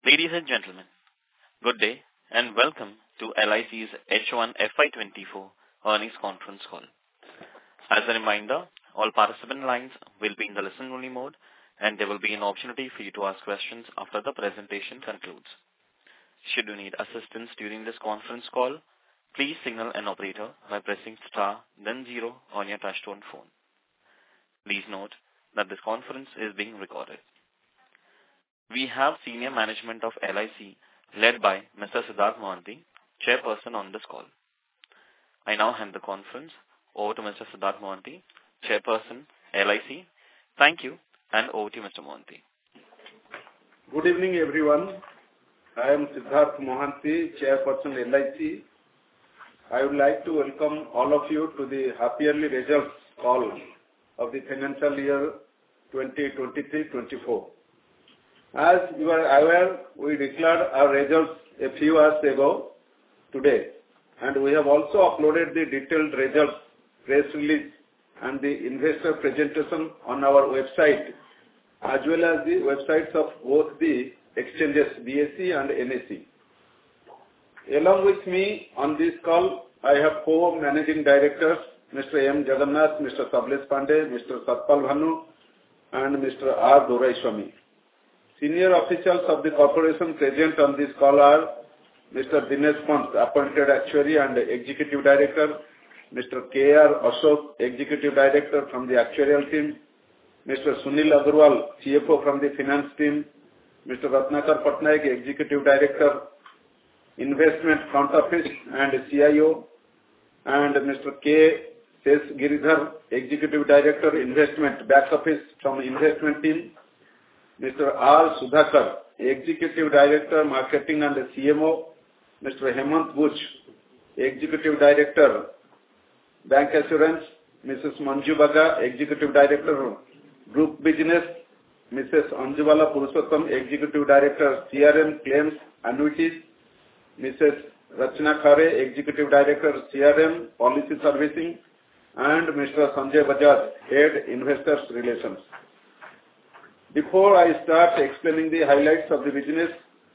Ladies and gentlemen, good day and welcome to LIC's H1 FY24 earnings conference call. As a reminder, all participant lines will be in the listen-only mode and there will be an opportunity for you to ask questions after the presentation concludes. Should you need assistance during this conference call, please signal an operator by pressing star then 0 on your touchtone phone. Please note that this conference is being recorded. We have senior management of LIC led by Mr. Siddharth Mohanty, chairperson on this call. I now hand the conference over to Mr. Siddharth Mohanty, chairperson, LIC. Thank you and over to you, Mr. Mohanty. Good evening everyone. I am Siddharth Mohanty, chairperson LIC. I would like to welcome all of you to the half-yearly results call of the financial year 2023-24. As you are aware, we declared our results a few hours ago today, and we have also uploaded the detailed results, press release and the investor presentation on our website, as well as the websites of both the exchanges, BSE and NSE. Along with me on this call, I have four managing directors, Mr. M. Jagannath, Mr. Sablesh Pandey, Mr. Satpal Bhanu, and Mr. R. Doraiswamy. Senior officials of the corporation present on this call are Mr. Dinesh Pant, appointed actuary and executive director, Mr. K.R. Ashok, executive director from the actuarial team, Mr. Sunil Agarwal, CFO from the finance team, Mr. Ratnakar Patnaik, executive director, investment front office and CIO, and Mr. K. S. Giridhar, executive director, investment back office from investment team, Mr. R. Sudhakar, executive director, marketing and CMO, Mr. Hemant Buch, executive director, bank assurance, Mrs. Manju Baga, executive director, group business, Mrs. Anjubala Purushottam, executive director, CRM, claims, annuities, Mrs. Rachna Khare, executive director, CRM, policy servicing, and Mr. Sanjay Bajaj, head investors relations. Before I start explaining the highlights of the business,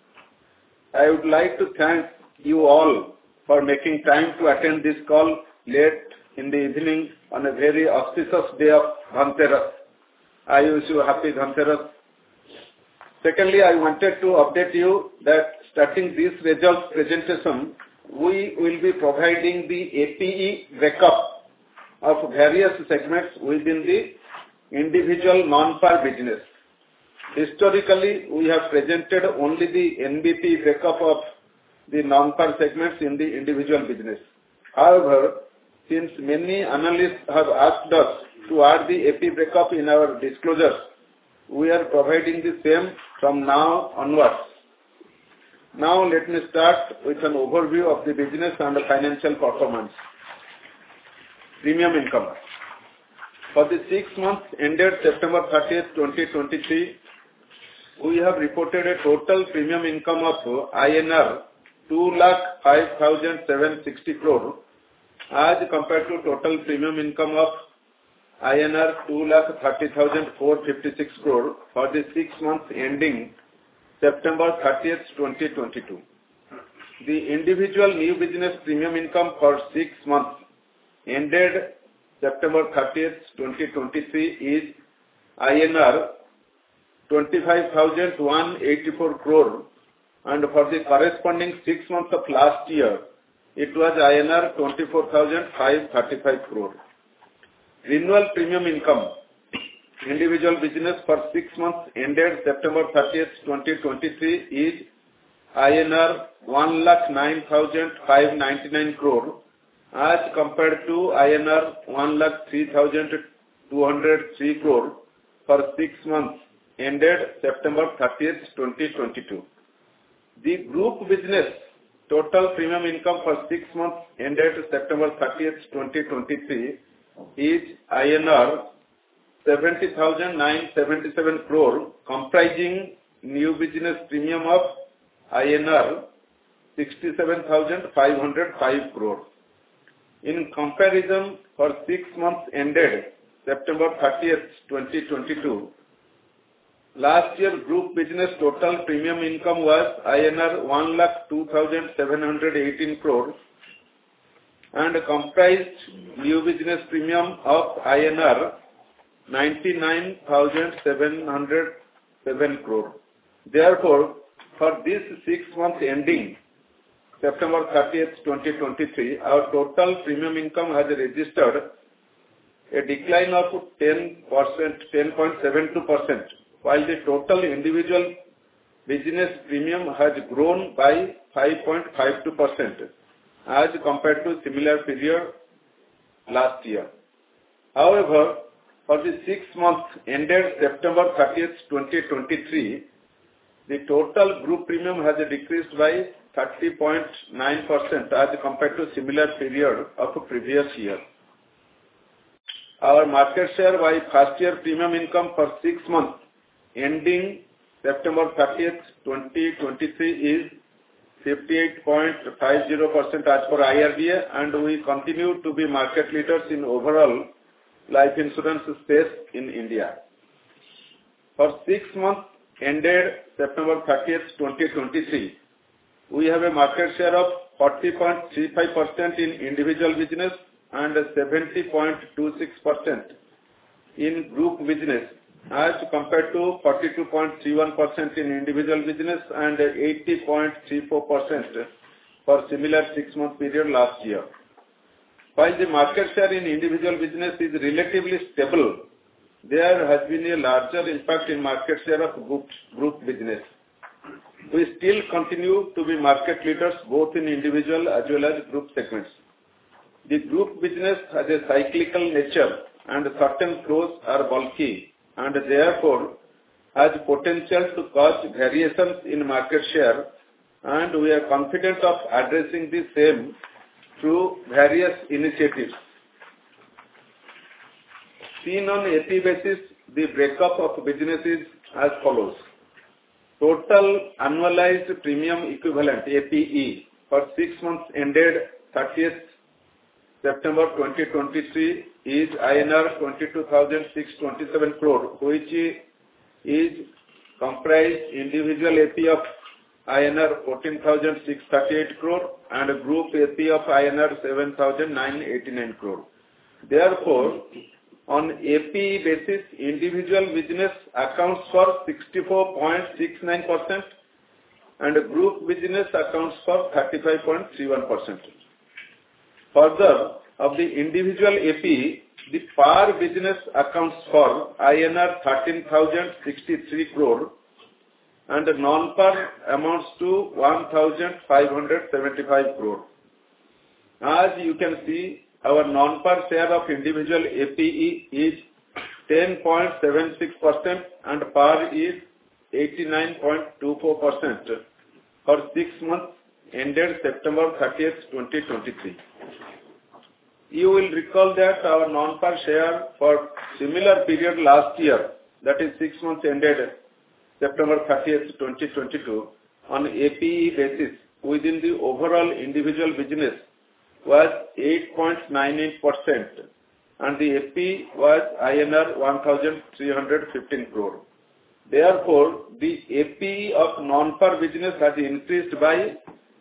I would like to thank you all for making time to attend this call late in the evening on a very auspicious day of Dhanteras. I wish you a happy Dhanteras. Secondly, I wanted to update you that starting this results presentation, we will be providing the APE breakup of various segments within the individual non-par business. Historically, we have presented only the NBP breakup of the non-par segments in the individual business. However, since many analysts have asked us to add the AP breakup in our disclosures, we are providing the same from now onwards. Now let me start with an overview of the business and the financial performance. Premium income. For the 6 months ended September 30th, 2023, we have reported a total premium income of INR 2,05,760 crore as compared to total premium income of INR 2,30,456 crore for the 6 months ending September 30th, 2022. The individual new business premium income for 6 months ended September 30th, 2023 is INR 25,184 crore, and for the corresponding 6 months of last year, it was INR 24,535 crore. Renewal premium income, individual business for 6 months ended September 30th, 2023 is INR 1,09,599 crore as compared to INR 1,03,203 crore for 6 months ended September 30th, 2022. The group business total premium income for 6 months ended September 30th, 2023 is INR 70,977 crore, comprising new business premium of INR 67,505 crore. In comparison, for 6 months ended September 30th, 2022, Last year, group business total premium income was INR 1,02,718 crore and comprised new business premium of INR 99,707 crore. Therefore, for this 6 months ending September 30th, 2023, our total premium income has registered a decline of 10.72%, while the total individual business premium has grown by 5.52% as compared to similar period last year. However, for the 6 months ended September 30th, 2023, the total group premium has decreased by 30.9% as compared to similar period of the previous year. Our market share by first year premium income for 6 months ending September 30th, 2023 is 58.50% as per IRDA, and we continue to be market leaders in overall life insurance space in India. For 6 months ended September 30th, 2023, we have a market share of 40.35% in individual business and 70.26% in group business as compared to 42.31% in individual business and 80.34% for similar 6-month period last year. While the market share in individual business is relatively stable, there has been a larger impact in market share of group business. We still continue to be market leaders both in individual as well as group segments. The group business has a cyclical nature and certain flows are bulky and therefore has potential to cause variations in market share, and we are confident of addressing the same through various initiatives. Seen on AP basis, the breakup of business is as follows. Total annualized premium equivalent APE for 6 months ended 30th September 2023 is INR 22,627 crore, which is comprised individual AP of INR 14,638 crore and group AP of INR 7,989 crore. Therefore, on AP basis, individual business accounts for 64.69% and group business accounts for 35.31%. Further, of the individual AP, the par business accounts for INR 13,063 crore and non-par amounts to 1,575 crore. As you can see, our non-par share of individual APE is 10.76% and par is 89.24% for 6 months ended September 30th, 2023. You will recall that our non-par share for similar period last year, that is 6 months ended September 30th, 2022, on APE basis within the overall individual business was 8.98% and the AP was INR 1,315 crore. Therefore, the AP of non-par business has increased by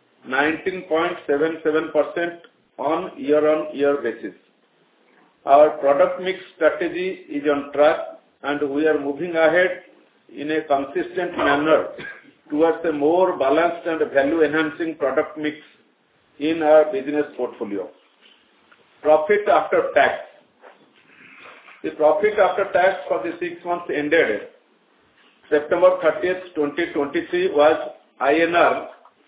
19.77% on year-on-year basis. Our product mix strategy is on track and we are moving ahead in a consistent manner towards a more balanced and value-enhancing product mix in our business portfolio. Profit after tax. The profit after tax for the 6 months ended September 30th, 2023 was INR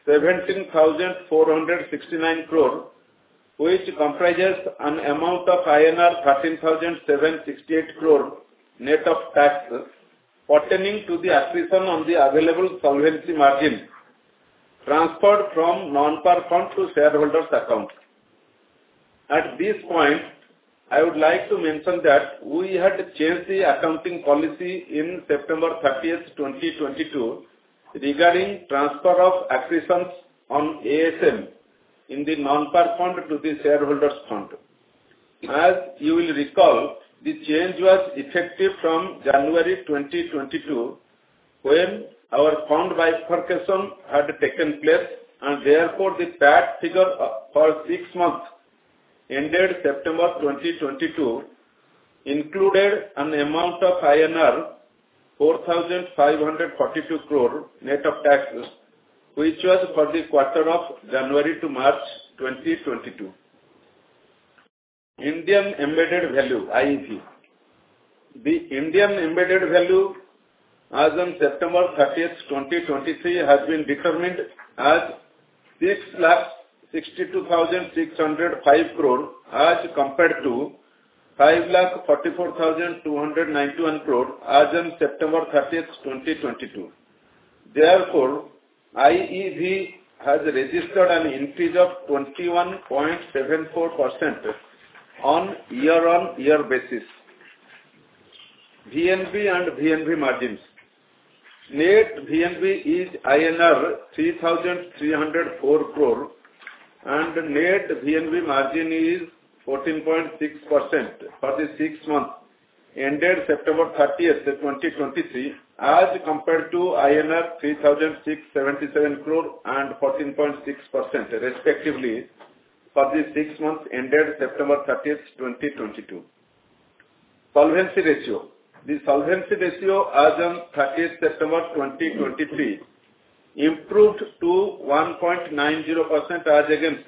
17,469 crore, which comprises an amount of INR 13,768 crore net of tax pertaining to the accretion on the available solvency margin transferred from non-par fund to shareholders' account. At this point, I would like to mention that we had changed the accounting policy in September 30th, 2022 regarding transfer of accretions on ASM in the non-par fund to the shareholders' fund. As you will recall, the change was effective from January 2022 when our fund bifurcation had taken place, and therefore the PAT figure for 6 months ended September 2022 included an amount of INR 4,542 crore net of taxes, which was for the quarter of January to March 2022. Indian Embedded Value, IEV. The Indian Embedded Value as on September 30th, 2023 has been determined as 6,62,605 crore as compared to 5,44,291 crore as on September 30th, 2022. Therefore, IEV has registered an increase of 21.74% on year-on-year basis. VNB and VNB margins. Net VNB is INR 3,304 crore and net VNB margin is 14.6% for the 6 months ended September 30th, 2023 as compared to INR 3,677 crore and 14.6% respectively for the 6 months ended September 30th, 2022. Solvency ratio. The solvency ratio as on 30th September 2023 improved to 1.90% as against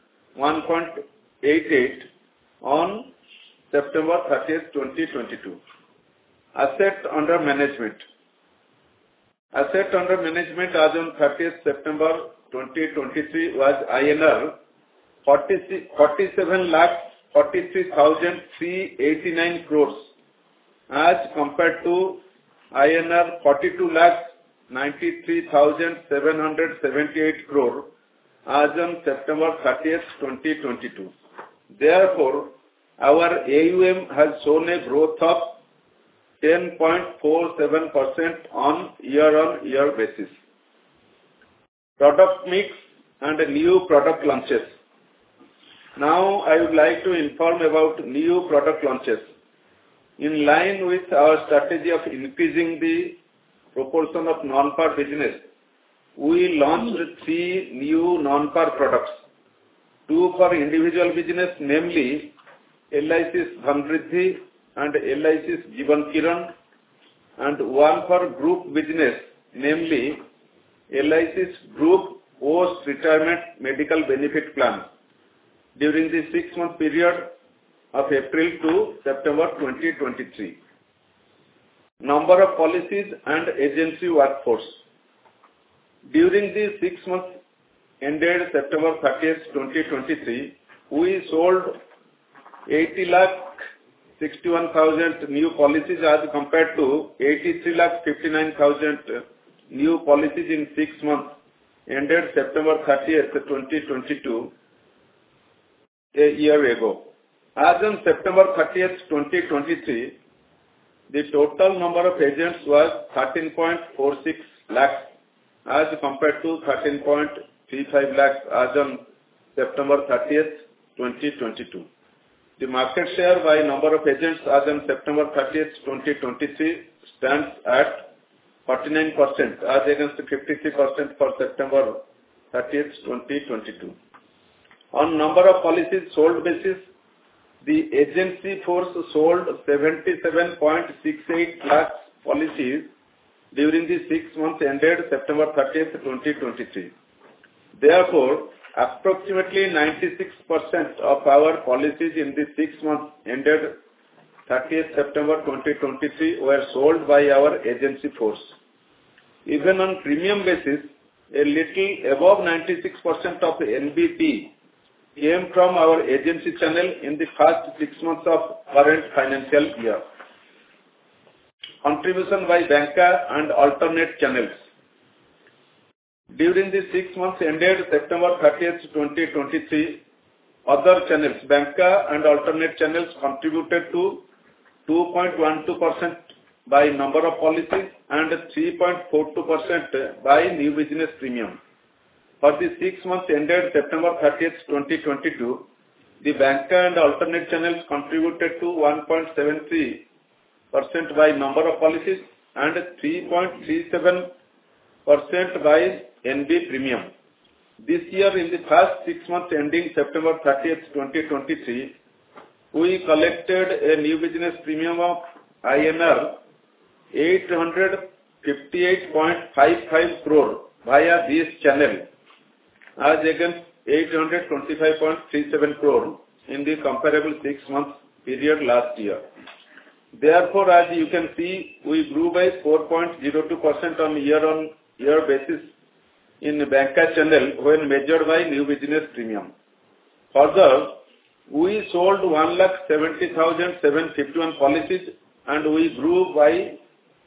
1.88 on September 30th, 2022. Asset under management. Asset under management as on 30th September 2023 was INR 47,43,389 crores as compared to INR 42,93,778 crore as on September 30th, 2022. Therefore, our AUM has shown a growth of 10.47% on year-on-year basis. Product mix and new product launches. Now, I would like to inform about new product launches. In line with our strategy of increasing the proportion of non-par business, we launched 3 new non-par products. 2 for individual business, namely LIC's Dhanvriddhi and LIC's Jeevan Kiran, and 1 for group business, namely LIC's Group Post Retirement Medical Benefit Plan during the 6-month period of April to September 2023. Number of policies and agency workforce. During the 6 months ended September 30th, 2023, we sold 80,61,000 new policies as compared to 83,59,000 new policies in 6 months ended September 30th, 2022, a year ago. As on September 30th, 2023, the total number of agents was 13.46 lakhs as compared to 13.35 lakhs as on September 30th, 2022. The market share by number of agents as on September 30th, 2023 stands at 49% as against 53% for September 30th, 2022. On number of policies sold basis, the agency force sold 77.68 lakhs policies during the 6 months ended September 30th, 2023. Therefore, approximately 96% of our policies in the 6 months ended 30th September 2023 were sold by our agency force. Even on premium basis, a little above 96% of NBP came from our agency channel in the first 6 months of current financial year. Contribution by banca and alternate channels. During the 6 months ended September 30th, 2023, other channels, banca and alternate channels contributed to 2.12% by number of policies and 3.42% by new business premium. For the 6 months ended September 30th, 2022, the banca and alternate channels contributed to 1.73% by number of policies and 3.37% by NB premium. This year, in the first 6 months ending September 30th, 2023, we collected a new business premium of INR 858.55 crore via this channel, as against 825.37 crore in the comparable 6 months period last year. Therefore, as you can see, we grew by 4.02% on year-on-year basis in the banca channel when measured by new business premium. Further, we sold 1,70,751 policies and we grew by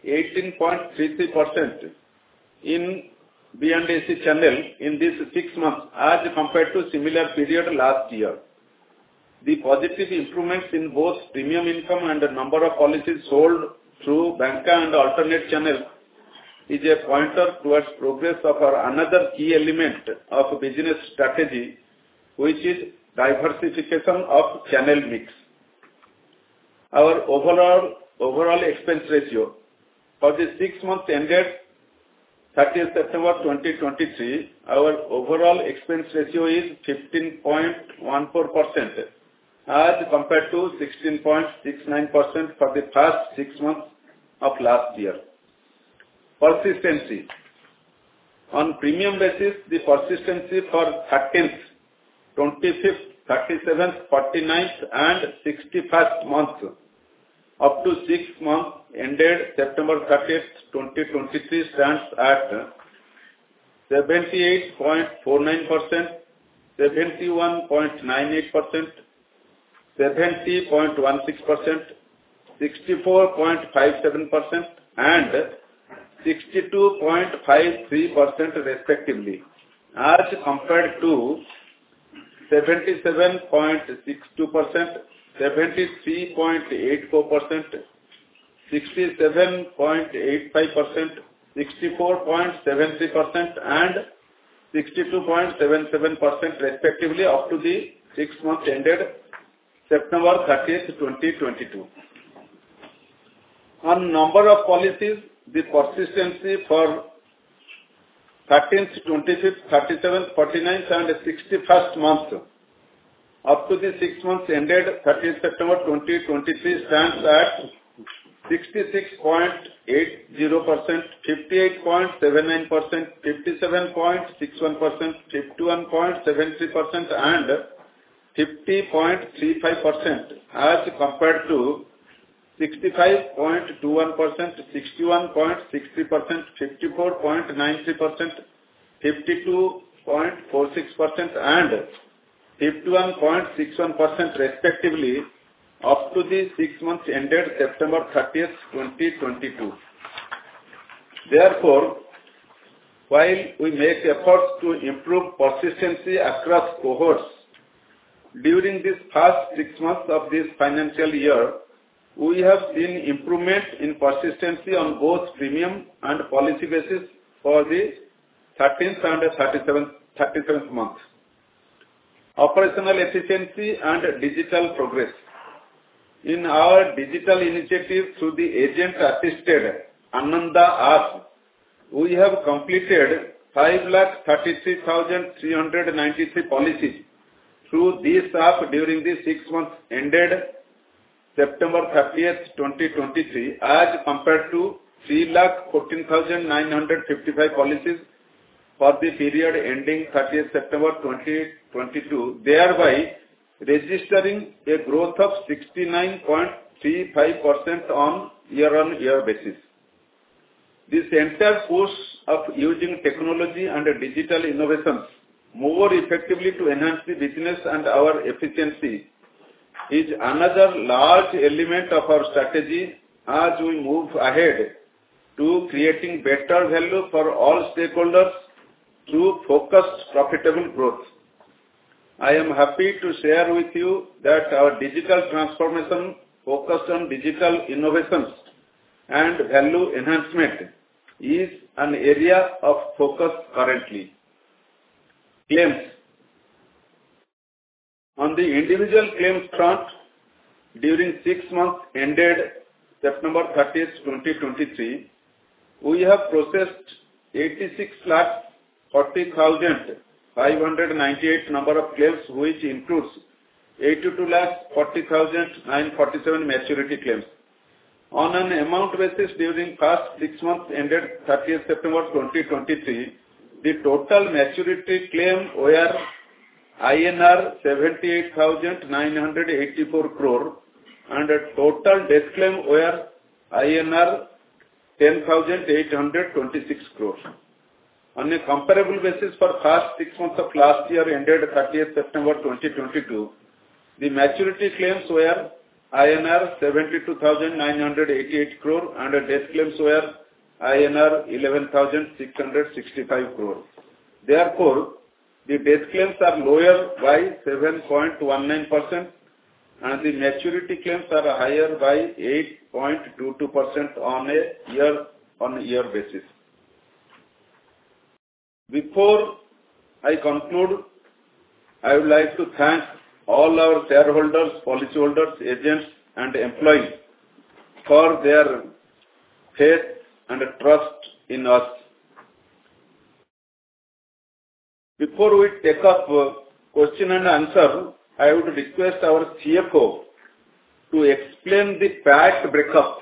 18.33% in B&AC channel in these 6 months as compared to similar period last year. The positive improvements in both premium income and the number of policies sold through banca and alternate channels is a pointer towards progress of our another key element of business strategy, which is diversification of channel mix. Our overall expense ratio for the 6 months ended 30th September 2023, our overall expense ratio is 15.14% as compared to 16.69% for the first 6 months of last year. Persistency. On premium basis, the persistency for 13th, 25th, 37th, 49th and 61st months up to 6 months ended September 30th, 2023 stands at 78.49%, 71.98%, 70.16%, 64.57% and 62.53% respectively, as compared to 77.62%, 73.84%, 67.85%, 64.73% and 62.77% respectively up to the 6 months ended September 30th, 2022. On number of policies, the persistency for 13th, 25th, 37th, 49th and 61st months up to the 6 months ended 30th September 2023 stands at 66.80%, 58.79%, 57.61%, 51.73% and 50.35% as compared to 65.21%, 61.60%, 54.93%, 52.46% and 51.61% respectively up to the 6 months ended September 30th, 2022. Therefore, while we make efforts to improve persistency across cohorts, during this past 6 months of this financial year, we have seen improvement in persistency on both premium and policy basis for the 13th and 37th month. Operational efficiency and digital progress. In our digital initiative through the agent-assisted Ananda app, we have completed 5,33,393 policies through this app during the 6 months ended September 30th, 2023, as compared to 3,14,955 policies for the period ending 30th September 2022, thereby registering a growth of 69.35% on year-on-year basis. This entire push of using technology and digital innovations more effectively to enhance the business and our efficiency is another large element of our strategy as we move ahead to creating better value for all stakeholders through focused profitable growth. I am happy to share with you that our digital transformation focused on digital innovations and value enhancement is an area of focus currently. Claims. On the individual claims front, during 6 months ended September 30th, 2023, we have processed 86,40,598 number of claims, which includes 82,40,947 maturity claims. On an amount basis, during past 6 months ended 30th September 2023, the total maturity claim were INR 78,984 crore and total death claim were INR 10,826 crore. On a comparable basis for first 6 months of last year ended 30th September 2022, the maturity claims were INR 72,988 crore and death claims were INR 11,665 crore. Therefore, the death claims are lower by 7.19% and the maturity claims are higher by 8.22% on a year-on-year basis. Before I conclude, I would like to thank all our shareholders, policyholders, agents and employees for their faith and trust in us. Before we take up question and answer, I would request our CFO to explain the PAT breakup.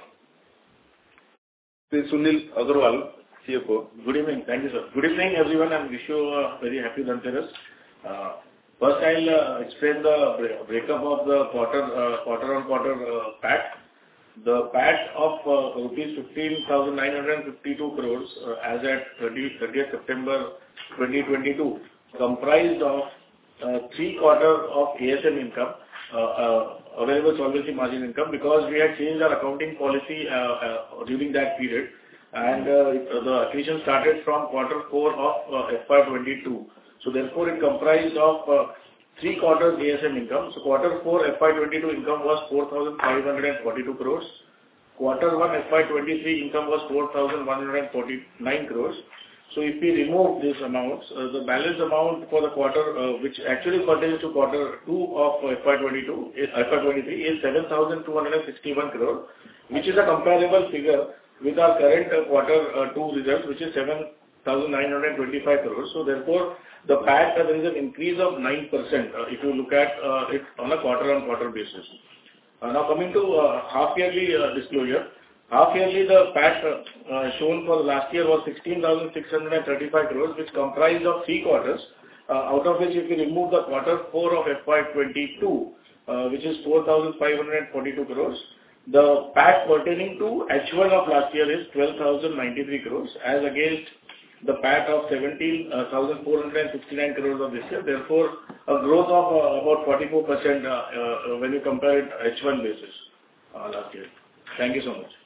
Sunil Agrawal, CFO. Good evening. Thank you, sir. Good evening, everyone, and wish you a very happy Dhanteras. First, I'll explain the breakup of the quarter-on-quarter PAT. The PAT of rupees 15,952 crores as at 30th September 2022 comprised of 3 quarters of ASM income, available solvency margin income, because we had changed our accounting policy during that period, and the accretion started from quarter 4 of FY22. So therefore, it comprised of 3 quarters ASM income. So quarter 4 FY22 income was 4,542 crores. Quarter 1 FY23 income was 4,149 crores. So if we remove these amounts, the balance amount for the quarter, which actually pertains to quarter 2 of FY23 is 7,261 crore, which is a comparable figure with our current quarter 2 results, which is 7,925 crores. So therefore, the PAT, there is an increase of 9% if you look at it on a quarter-on-quarter basis. Now coming to half-yearly disclosure. Half-yearly, the PAT shown for last year was 16,635 crores, which comprised of 3 quarters, out of which if we remove the quarter 4 of FY22, which is 4,542 crores, the PAT pertaining to H1 of last year is 12,093 crores, as against the PAT of 17,469 crores of this year. Therefore, a growth of about 44% when you compare it H1 basis last year. Thank you so much.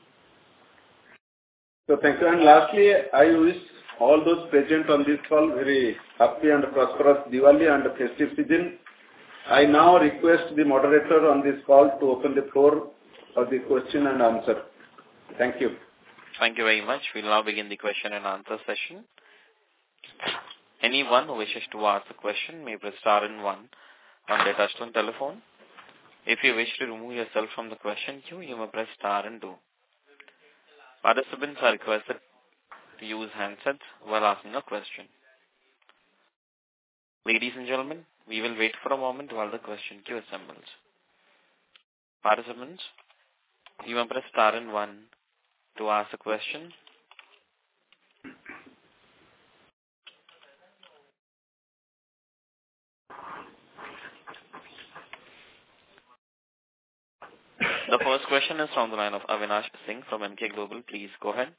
So thank you. And lastly, I wish all those present on this call very happy and prosperous Diwali and festive season. I now request the moderator on this call to open the floor for the question and answer. Thank you. Thank you very much. We'll now begin the question and answer session. Anyone who wishes to ask a question may press star and 1 on their touchtone telephone. If you wish to remove yourself from the question queue, you may press star and 2. Participants are requested to use handsets while asking a question. Ladies and gentlemen, we will wait for a moment while the question queue assembles. Participants, you may press star and 1 to ask a question. The first question is from the line of Avinash Singh from Emkay Global. Please go ahead.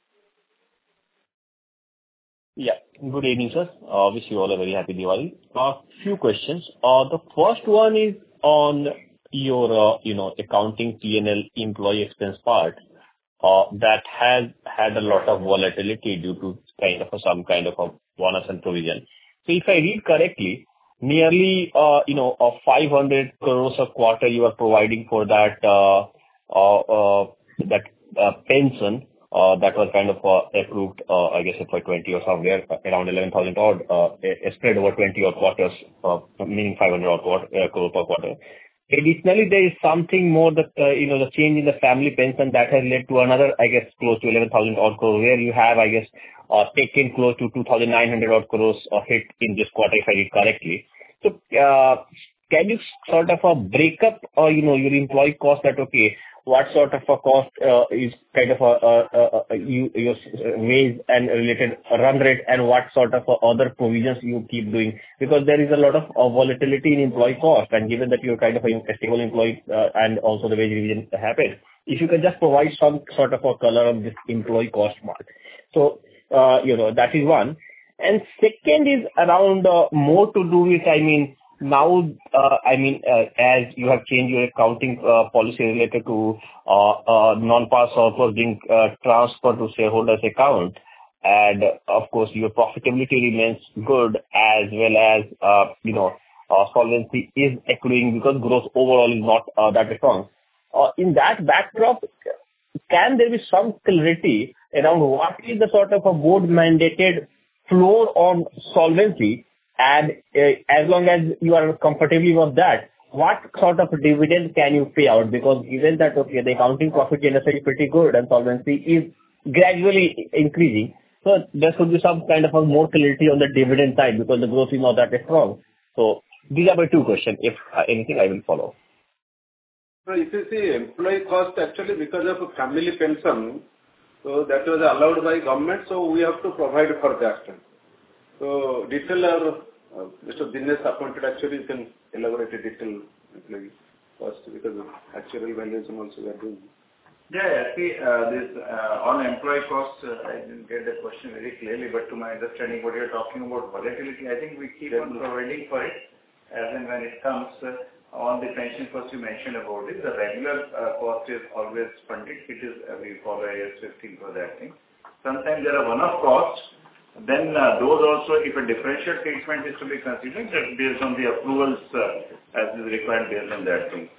Yeah. Good evening, sir. Wish you all a very happy Diwali. Few questions. The first one is on your, accounting P&L employee expense part. That has had a lot of volatility due to some kind of a bonus and provision. So if I read correctly, nearly, 500 crores a quarter you are providing for that, pension, that was approved, I guess for 20 or somewhere around 11,000 odd, spread over 20 odd quarters, meaning 500 odd crore per quarter. additionally, there is something more that, the change in the family pension that has led to another, I guess, close to 11,000 odd crore, where you have, I guess, taken close to 2,900 odd crores of hit in this quarter, if I read correctly. So, can you sort of break up, your employee cost that, okay, what sort of a cost is kind of your wage and related run rate, and what sort of other provisions you keep doing? Because there is a lot of volatility in employee cost, and given that you're kind of a stable employee, and also the wage revision happened, if you can just provide some sort of a color on this employee cost mark. So, that is one. And second is around more to do with, now, as you have changed your accounting policy related to non-par surplus being transferred to shareholders' account, and of course, your profitability remains good, as well as, solvency is accruing because growth overall is not that strong. In that backdrop, can there be some clarity around what is the sort of a board-mandated floor on solvency? And as long as you are comfortably with that, what sort of dividend can you pay out? Because given that, okay, the accounting profit generation is pretty good and solvency is gradually increasing, so there should be some kind of a more clarity on the dividend side because the growth is not that strong. So these are my two questions. If anything, I will follow. So if you see employee cost, actually because of family pension, so that was allowed by government, so we have to provide for that. So detail Mr. Dinesh appointed, actually you can elaborate a detail employee cost because of actual valuation also we are doing. Yeah, see, this on employee costs, I didn't get the question very clearly, but to my understanding, what you're talking about volatility, I think we keep on providing for it as and when it comes. On the pension cost you mentioned about it, the regular cost is always funded. It is, we follow IAS 15 for that thing. Sometimes there are one-off costs. Then those also, if a differential treatment is to be considered, that's based on the approvals as is required based on that thing.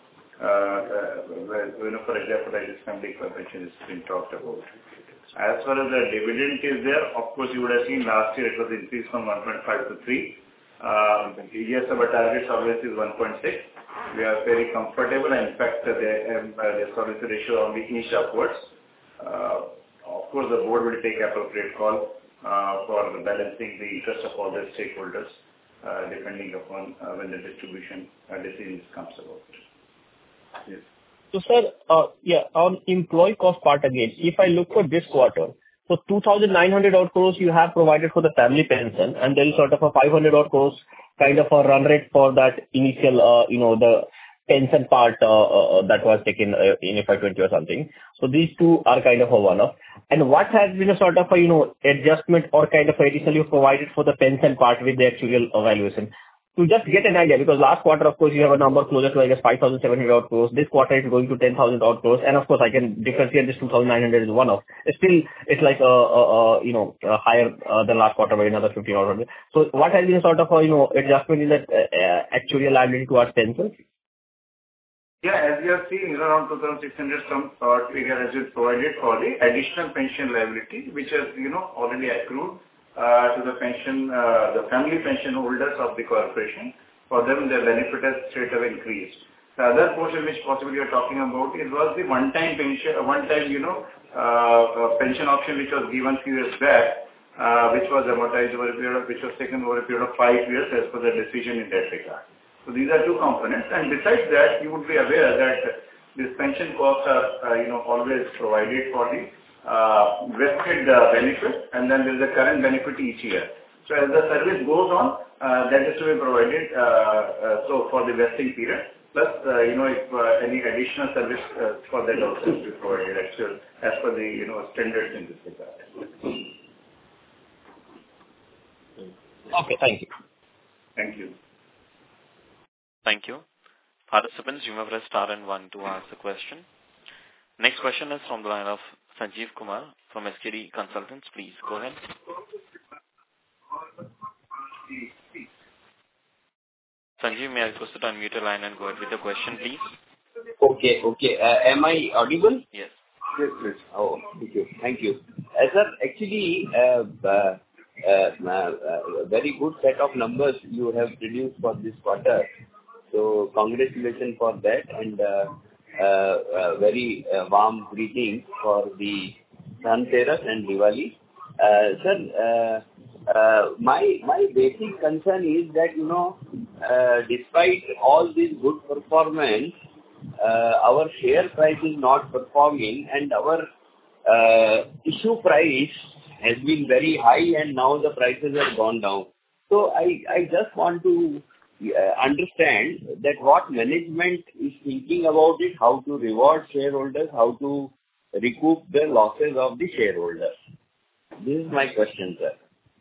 For example, like this family pension is being talked about. As far as the dividend is there, of course, you would have seen last year it was increased from 1.5 to 3. Yes, our target always is 1.6. We are very comfortable. In fact, the solvency ratio only inched upwards. Of course, the board will take appropriate call for balancing the interest of all the stakeholders, depending upon when the distribution decisions comes about. Yes. So, sir, on employee cost part again, if I look for this quarter, so 2,900 odd crores you have provided for the family pension, and there is sort of a 500 odd crores kind of a run rate for that initial, the pension part that was taken in FY20 or something. So these two are kind of a one-off. And what has been a sort of a, adjustment or kind of additionally provided for the pension part with the actual evaluation? To just get an idea, because last quarter, of course, you have a number closer to, I guess, 5,700 odd crores. This quarter is going to 10,000 odd crores. And of course, I can differentiate this 2,900 is one-off. Still, it's like, higher than last quarter by another 15 odd. So what has been a sort of, adjustment in that actual liability towards pensions? Yeah, as you have seen, around 2,600 some figure has been provided for the additional pension liability, which has, already accrued to the pension, the family pension holders of the corporation. For them, their benefit has straight away increased. The other portion which possibly you are talking about was the one-time pension, pension option which was given few years back, which was amortized over a period of, which was taken over a period of 5 years as per the decision in that regard. So these are two components, and besides that, you would be aware that these pension costs are, always provided for the vested benefit, and then there is a current benefit each year. So as the service goes on, that is to be provided. So for the vesting period, plus if any additional service for that also is to be provided as per the standards in this regard. Okay, thank you. Thank you. Thank you. Participants, you may press star and 1 to ask the question. Next question is from the line of Sanjeev Kumar from SKD Consultants. Please go ahead. Sanjeev, may I request you to unmute your line and go ahead with the question, please? Okay. Am I audible? Yes. Yes, please. Oh, thank you. Sir, actually, very good set of numbers you have produced for this quarter. So congratulations for that, and very warm greetings for the Dhanteras and Diwali. Sir, my basic concern is that, despite all this good performance, our share price is not performing, and our issue price has been very high, and now the prices have gone down. So I just want to understand that what management is thinking about it, how to reward shareholders, how to recoup the losses of the shareholders. This is my question, sir.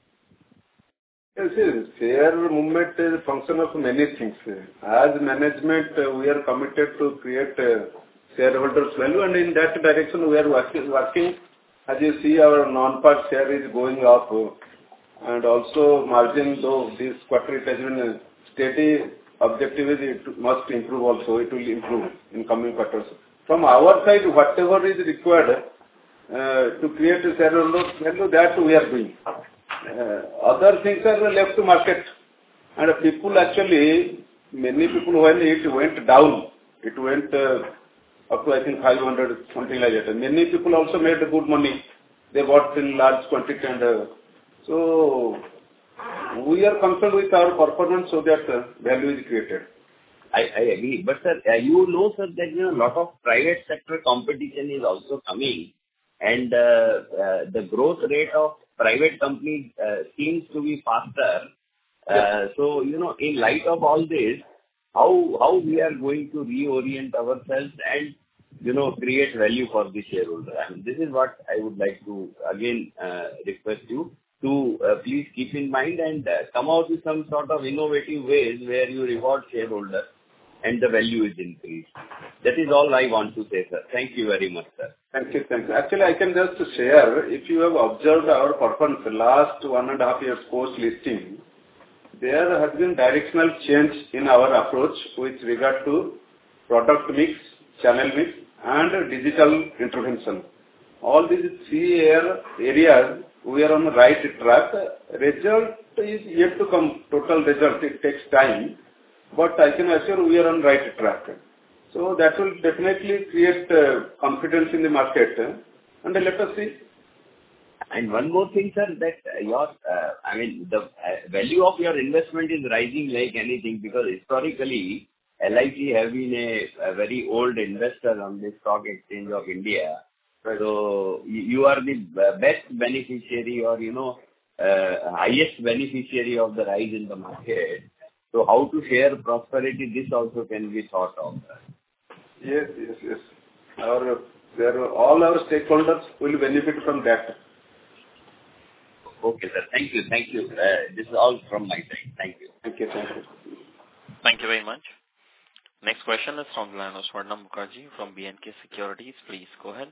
Yes, share movement is a function of many things. As management, we are committed to create shareholders' value, and in that direction we are working. As you see, our non-par share is going up, and also margin, though this quarter it has been steady, objective is it must improve also. It will improve in coming quarters. From our side, whatever is required to create a shareholder value, that we are doing. Other things are left to market. And people actually, many people, when it went down, it went up to I think 500, something like that. And many people also made good money. They bought in large quantity, and so we are concerned with our performance so that value is created. I agree. But sir, sir, that a lot of private sector competition is also coming, and the growth rate of private companies seems to be faster. So, in light of all this, how we are going to reorient ourselves and, create value for the shareholder. I mean, this is what I would like to again request you to please keep in mind and come out with some sort of innovative ways where you reward shareholders and the value is increased. That is all I want to say, sir. Thank you very much, sir. Thank you. Actually, I can just share, if you have observed our performance the last 1.5 years post-listing, there has been directional change in our approach with regard to product mix, channel mix, and digital intervention. All these 3 areas, we are on the right track. Result is yet to come, total result, it takes time, but I can assure we are on the right track. So that will definitely create confidence in the market, and let us see. And one more thing, sir, that the value of your investment is rising like anything, because historically LIC have been a very old investor on the stock exchange of India. Right. So you are the best beneficiary, or highest beneficiary of the rise in the market. So how to share prosperity, this also can be thought of. Yes. All our stakeholders will benefit from that. Okay, sir. Thank you. This is all from my side. Thank you. Thank you. Thank you very much. Next question is from Swarna Mukherjee from B&K Securities. Please go ahead.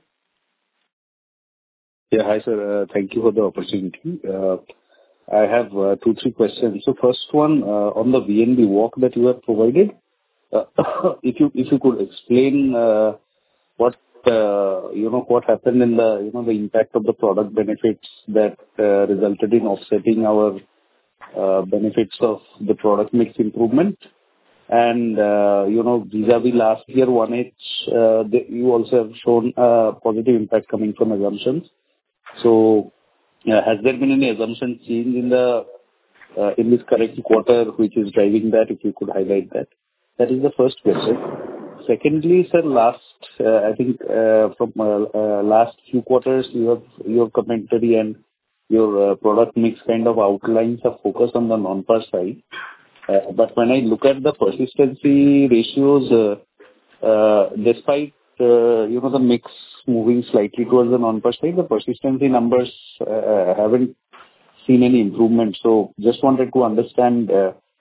Yeah, hi, sir. Thank you for the opportunity. I have 2-3 questions. So first one, on the VNB walk that you have provided, if you could explain what happened in the impact of the product benefits that resulted in offsetting our benefits of the product mix improvement, and vis-a-vis last year 1H, you also have shown a positive impact coming from assumptions. So has there been any assumption change in this current quarter which is driving that? If you could highlight that. That is the first question. Secondly, sir, I think from last few quarters, your commentary and your product mix kind of outlines are focused on the non-par side. But when I look at the persistency ratios, despite the mix moving slightly towards the non-par side, the persistency numbers haven't seen any improvement. So just wanted to understand,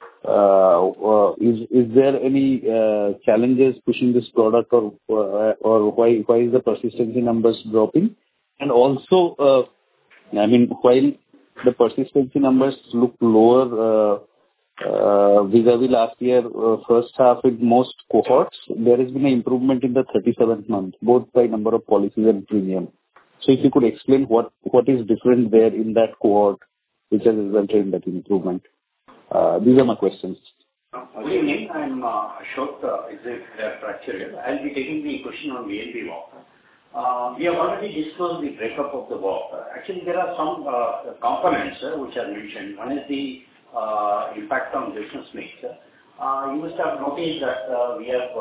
is there any challenges pushing this product, or why is the persistency numbers dropping? And also, while the persistency numbers look lower vis-a-vis last year, first half with most cohorts, there has been an improvement in the 37th month, both by number of policies and premium. So if you could explain what is different there in that cohort which has resulted in that improvement. These are my questions. Good evening. I'm Ashok, Executive Director Actuarial. I'll be taking the question on VNB walk. We have already disclosed the breakup of the walk. Actually, there are some components which are mentioned. One is the impact on business mix. You must have noticed that we have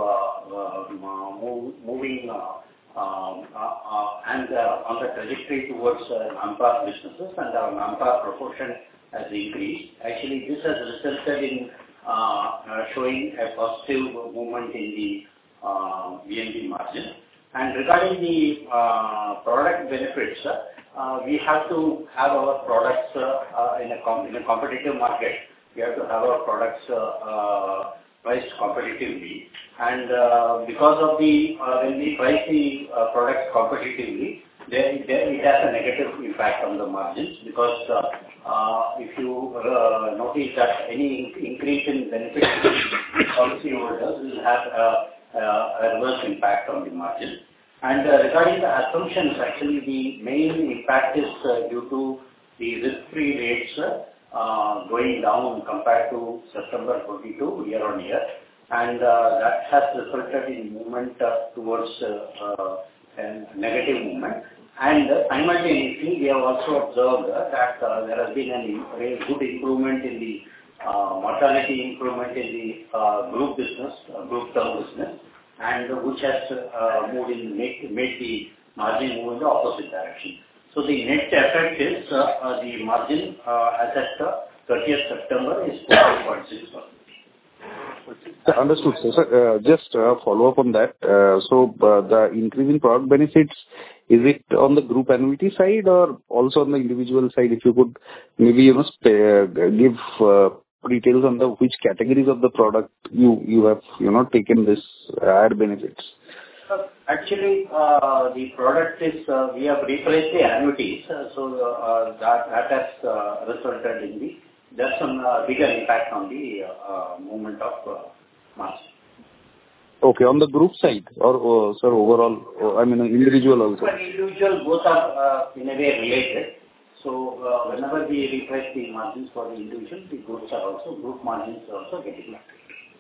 moving and on the trajectory towards non-par businesses, and our non-par proportion has increased. Actually, this has resulted in showing a positive movement in the VNB margin. And regarding the product benefits, we have to have our products in a competitive market. We have to have our products priced competitively. And because of when we price the products competitively, then it has a negative impact on the margins, because if you notice that any increase in benefits policyholders will have a reverse impact on the margin. And regarding the assumptions, actually the main impact is due to the risk-free rates going down compared to September 22 year on year, and that has resulted in movement towards a negative movement. And simultaneously, we have also observed that there has been a very good improvement in the mortality improvement in the group business, group term business, and which has made the margin move in the opposite direction. So the net effect is the margin as at 30th September is 4.6%. Understood, sir. So, just follow up on that. So the increase in product benefits, is it on the group annuity side or also on the individual side? If you could maybe give details on which categories of the product you have taken this add benefits. Actually, the product is we have replaced the annuities, so that has resulted in there's some bigger impact on the movement of margin. Okay, on the group side or sir overall, I mean individual also? But individual both are in a way related. So whenever we replace the margins for the individual, the group margins are also getting affected.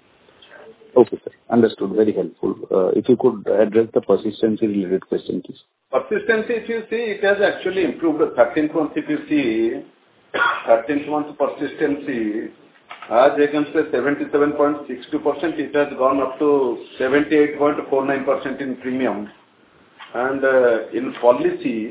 Okay, sir. Understood. Very helpful. If you could address the persistency related question, please. Persistency, if you see, it has actually improved. 13th month, if you see, 13th month persistency, as against the 77.62%, it has gone up to 78.49% in premium. And in policy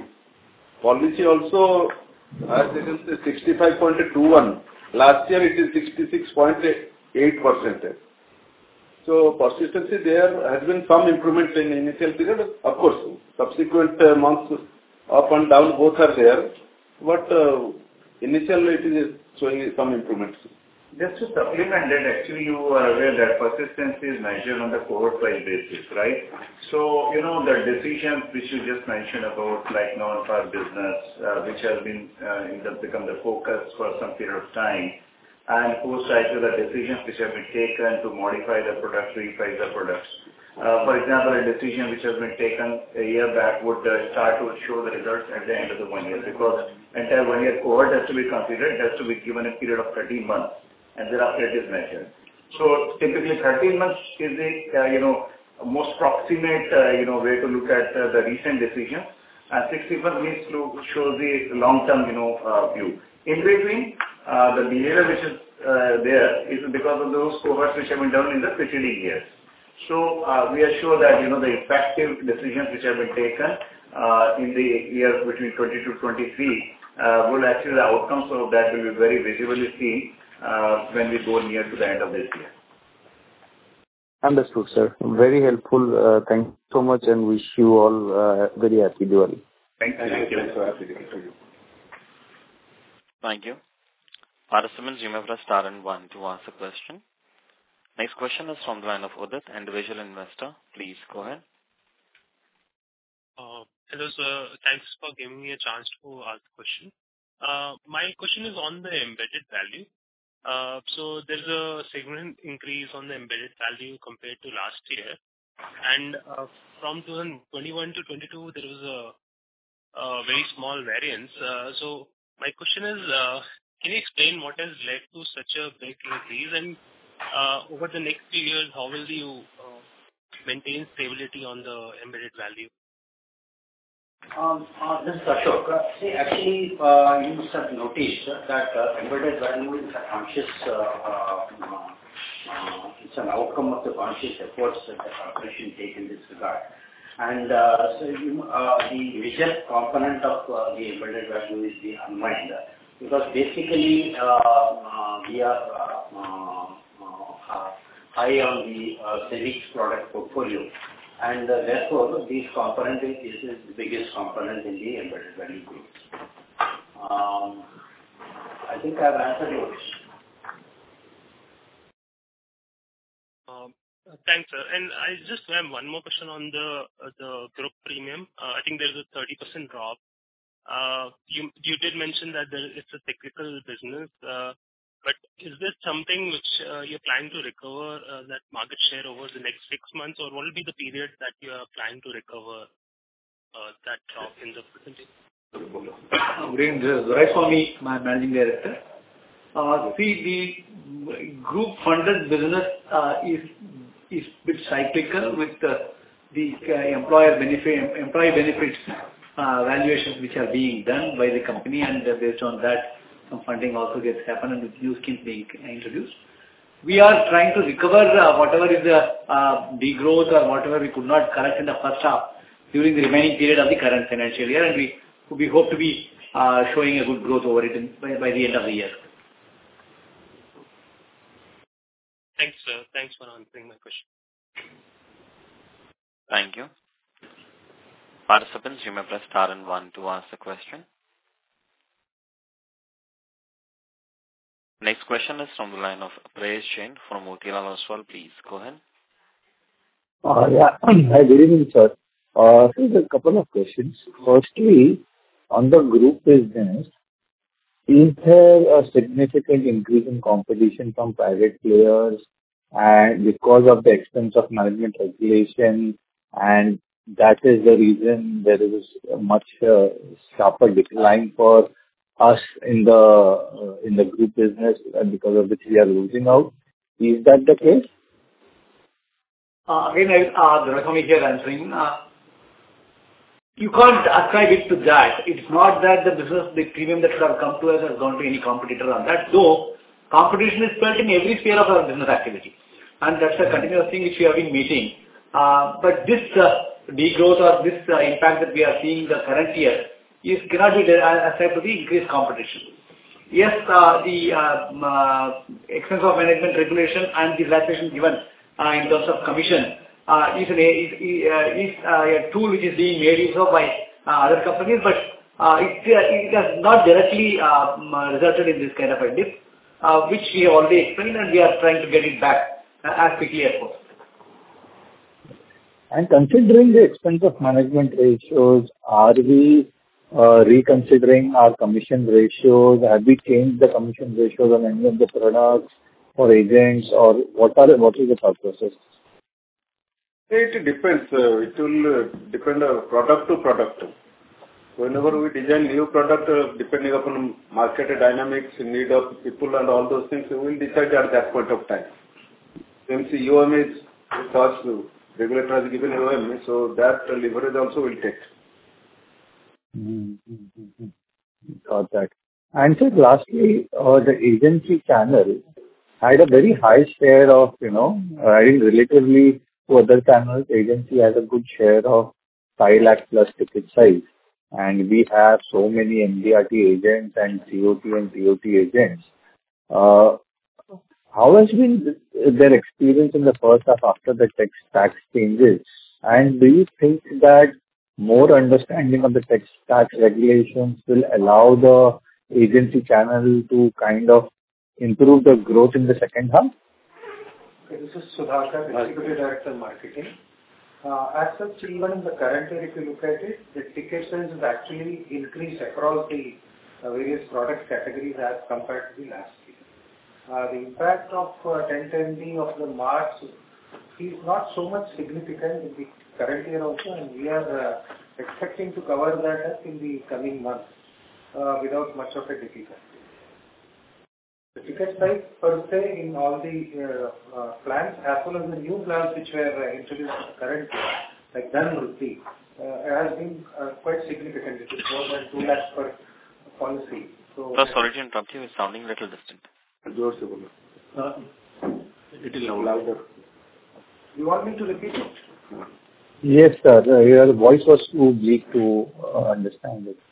also, as against the 65.21%, last year it is 66.8%. So persistency there has been some improvement in initial period. Of course, subsequent months up and down both are there, but initially it is showing some improvements. Just to supplement that, actually you are aware that persistency is measured on the cohort-wise basis, right? So, the decisions which you just mentioned about, like non-par business, which has been become the focus for some period of time, and post-cycle the decisions which have been taken to modify the product, reprice the products. For example, a decision which has been taken a year back would start to show the results at the end of the 1 year, because entire 1 year cohort has to be considered, it has to be given a period of 13 months, and thereafter it is measured. So typically 13 months is the most proximate way to look at the recent decision, and 60 months means to show the long-term view. In between, the behavior which is there is because of those cohorts which have been done in the preceding years. So we are sure that the effective decisions which have been taken in the years between 22 to 23 will actually the outcomes of that will be very visibly seen when we go near to the end of this year. Understood, sir. Very helpful. Thank you so much, and wish you all very happy Diwali. Thank you. Thank you. Happy Diwali to you. Thank you. Participants, you may press star and 1 to ask a question. Next question is from the line of Udit, individual investor. Please go ahead. Hello, sir. Thanks for giving me a chance to ask a question. My question is on the embedded value. So there's a significant increase on the embedded value compared to last year. And from 2021 to 22, there was a very small variance. So my question is, can you explain what has led to such a big increase, and over the next few years, how will you maintain stability on the embedded value? This is Ashok. See, actually, you must have noticed that embedded value is a conscious, it's an outcome of the conscious efforts that the corporation take in this regard. And the major component of the embedded value is the unwind, because basically we are high on the savings product portfolio. And therefore, this component is the biggest component in the embedded value group. I think I have answered your question. Thanks, sir. And I just have one more question on the group premium. I think there's a 30% drop. You did mention that it's a cyclical business. But is this something which you're planning to recover that market share over the next 6 months, or what will be the period that you are planning to recover that drop in the percentage? Good evening, this is Doraiswamy, my managing director. See, the group funded business is a bit cyclical with the employee benefits valuations which are being done by the company, and based on that, some funding also gets happen and with new schemes being introduced. We are trying to recover whatever is the degrowth or whatever we could not correct in the first half during the remaining period of the current financial year, and we hope to be showing a good growth over it by the end of the year. Thanks, sir. Thanks for answering my question. Thank you. Participants, you may press star and 1 to ask the question. Next question is from the line of Prayesh Jain from Motilal Oswal. Please go ahead. Yeah. Hi, good evening, sir. So there's a couple of questions. Firstly, on the group business, is there a significant increase in competition from private players and because of the expense of management regulation, and that is the reason there is a much sharper decline for us in the group business, and because of which we are losing out? Is that the case? Again, Doraiswamy here answering. You can't ascribe it to that. It's not that the premium that should have come to us has gone to any competitor on that, though competition is felt in every sphere of our business activity. And that's a continuous thing which we have been meeting. But this degrowth or this impact that we are seeing the current year cannot be ascribed to the increased competition. Yes, the expense of management regulation and the relaxation given in terms of commission is a tool which is being made use of by other companies, but it has not directly resulted in this kind of a dip, which we have already explained, and we are trying to get it back as quickly as possible. And considering the expense of management ratios, are we reconsidering our commission ratios? Have we changed the commission ratios on any of the products or agents, or what is the thought process? It depends. It will depend on product to product. Whenever we design new product, depending upon market dynamics, need of people and all those things, we will decide at that point of time. Since UOM is cost, regulator has given UOM, so that leverage also will take. Got that. And so lastly, the agency channel had a very high share of, I think relatively to other channels, agency has a good share of 5 lakh plus ticket size. And we have so many MDRT agents and COT and TOT agents. How has been their experience in the first half after the tax changes? And do you think that more understanding of the tax regulations will allow the agency channel to kind of improve the growth in the second half? This is Sudhakar, Executive Director Marketing. As such, even in the current year, if you look at it, the ticket size has actually increased across the various product categories as compared to the last year. The impact of 1010D of the March is not so much significant in the current year also, and we are expecting to cover that up in the coming months without much of a difficulty. The ticket size per se in all the plans as well as the new plans which were introduced in the current year, like Dhan Vritti, has been quite significant. It is more than 2 lakhs per policy. So, sorry to interrupt you. It's sounding a little distant. It is louder. You want me to repeat it? Yes, sir. Your voice was too bleak to understand it.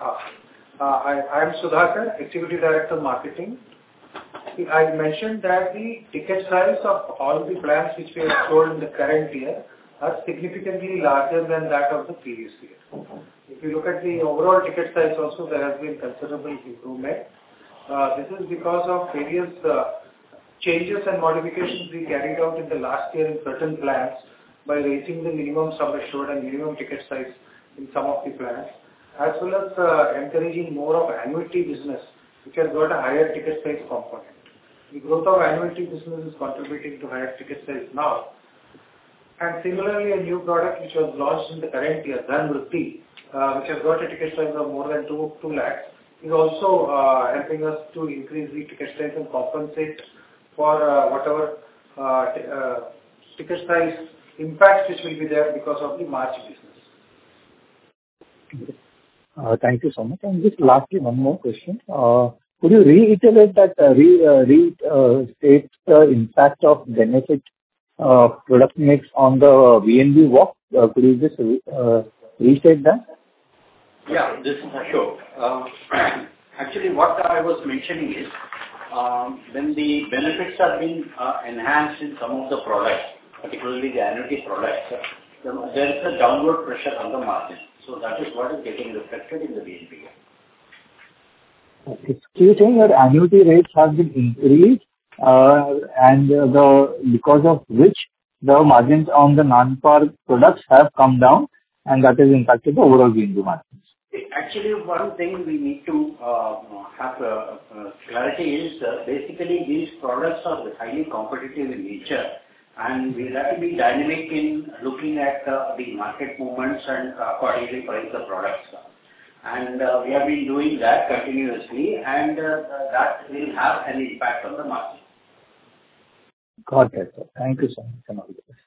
I am Sudhakar, Executive Director Marketing. I mentioned that the ticket size of all the plans which we have sold in the current year are significantly larger than that of the previous year. If you look at the overall ticket size also, there has been considerable improvement. This is because of various changes and modifications we carried out in the last year in certain plans by raising the minimum sum assured and minimum ticket size in some of the plans, as well as encouraging more of annuity business, which has got a higher ticket size component. The growth of annuity business is contributing to higher ticket size now. And similarly, a new product which was launched in the current year, Dhan Vritti, which has got a ticket size of more than 2 lakhs, is also helping us to increase the ticket size and compensate for whatever ticket size impacts which will be there because of the March business. Thank you so much. And just lastly, one more question. Could you reiterate that, restate the impact of benefit product mix on the VNB walk? Could you just restate that? Yeah, this is Ashok. Actually, what I was mentioning is, when the benefits are being enhanced in some of the products, particularly the annuity products, there is a downward pressure on the margin. So that is what is getting reflected in the VNB. Okay. So you're saying your annuity rates have been increased, and because of which the margins on the non-par products have come down, and that has impacted the overall VNB margins. Actually, one thing we need to have clarity is basically these products are highly competitive in nature, and we have to be dynamic in looking at the market movements and accordingly price the products. And we have been doing that continuously, and that will have an impact on the market. Got it, sir. Thank you so much, and all the best.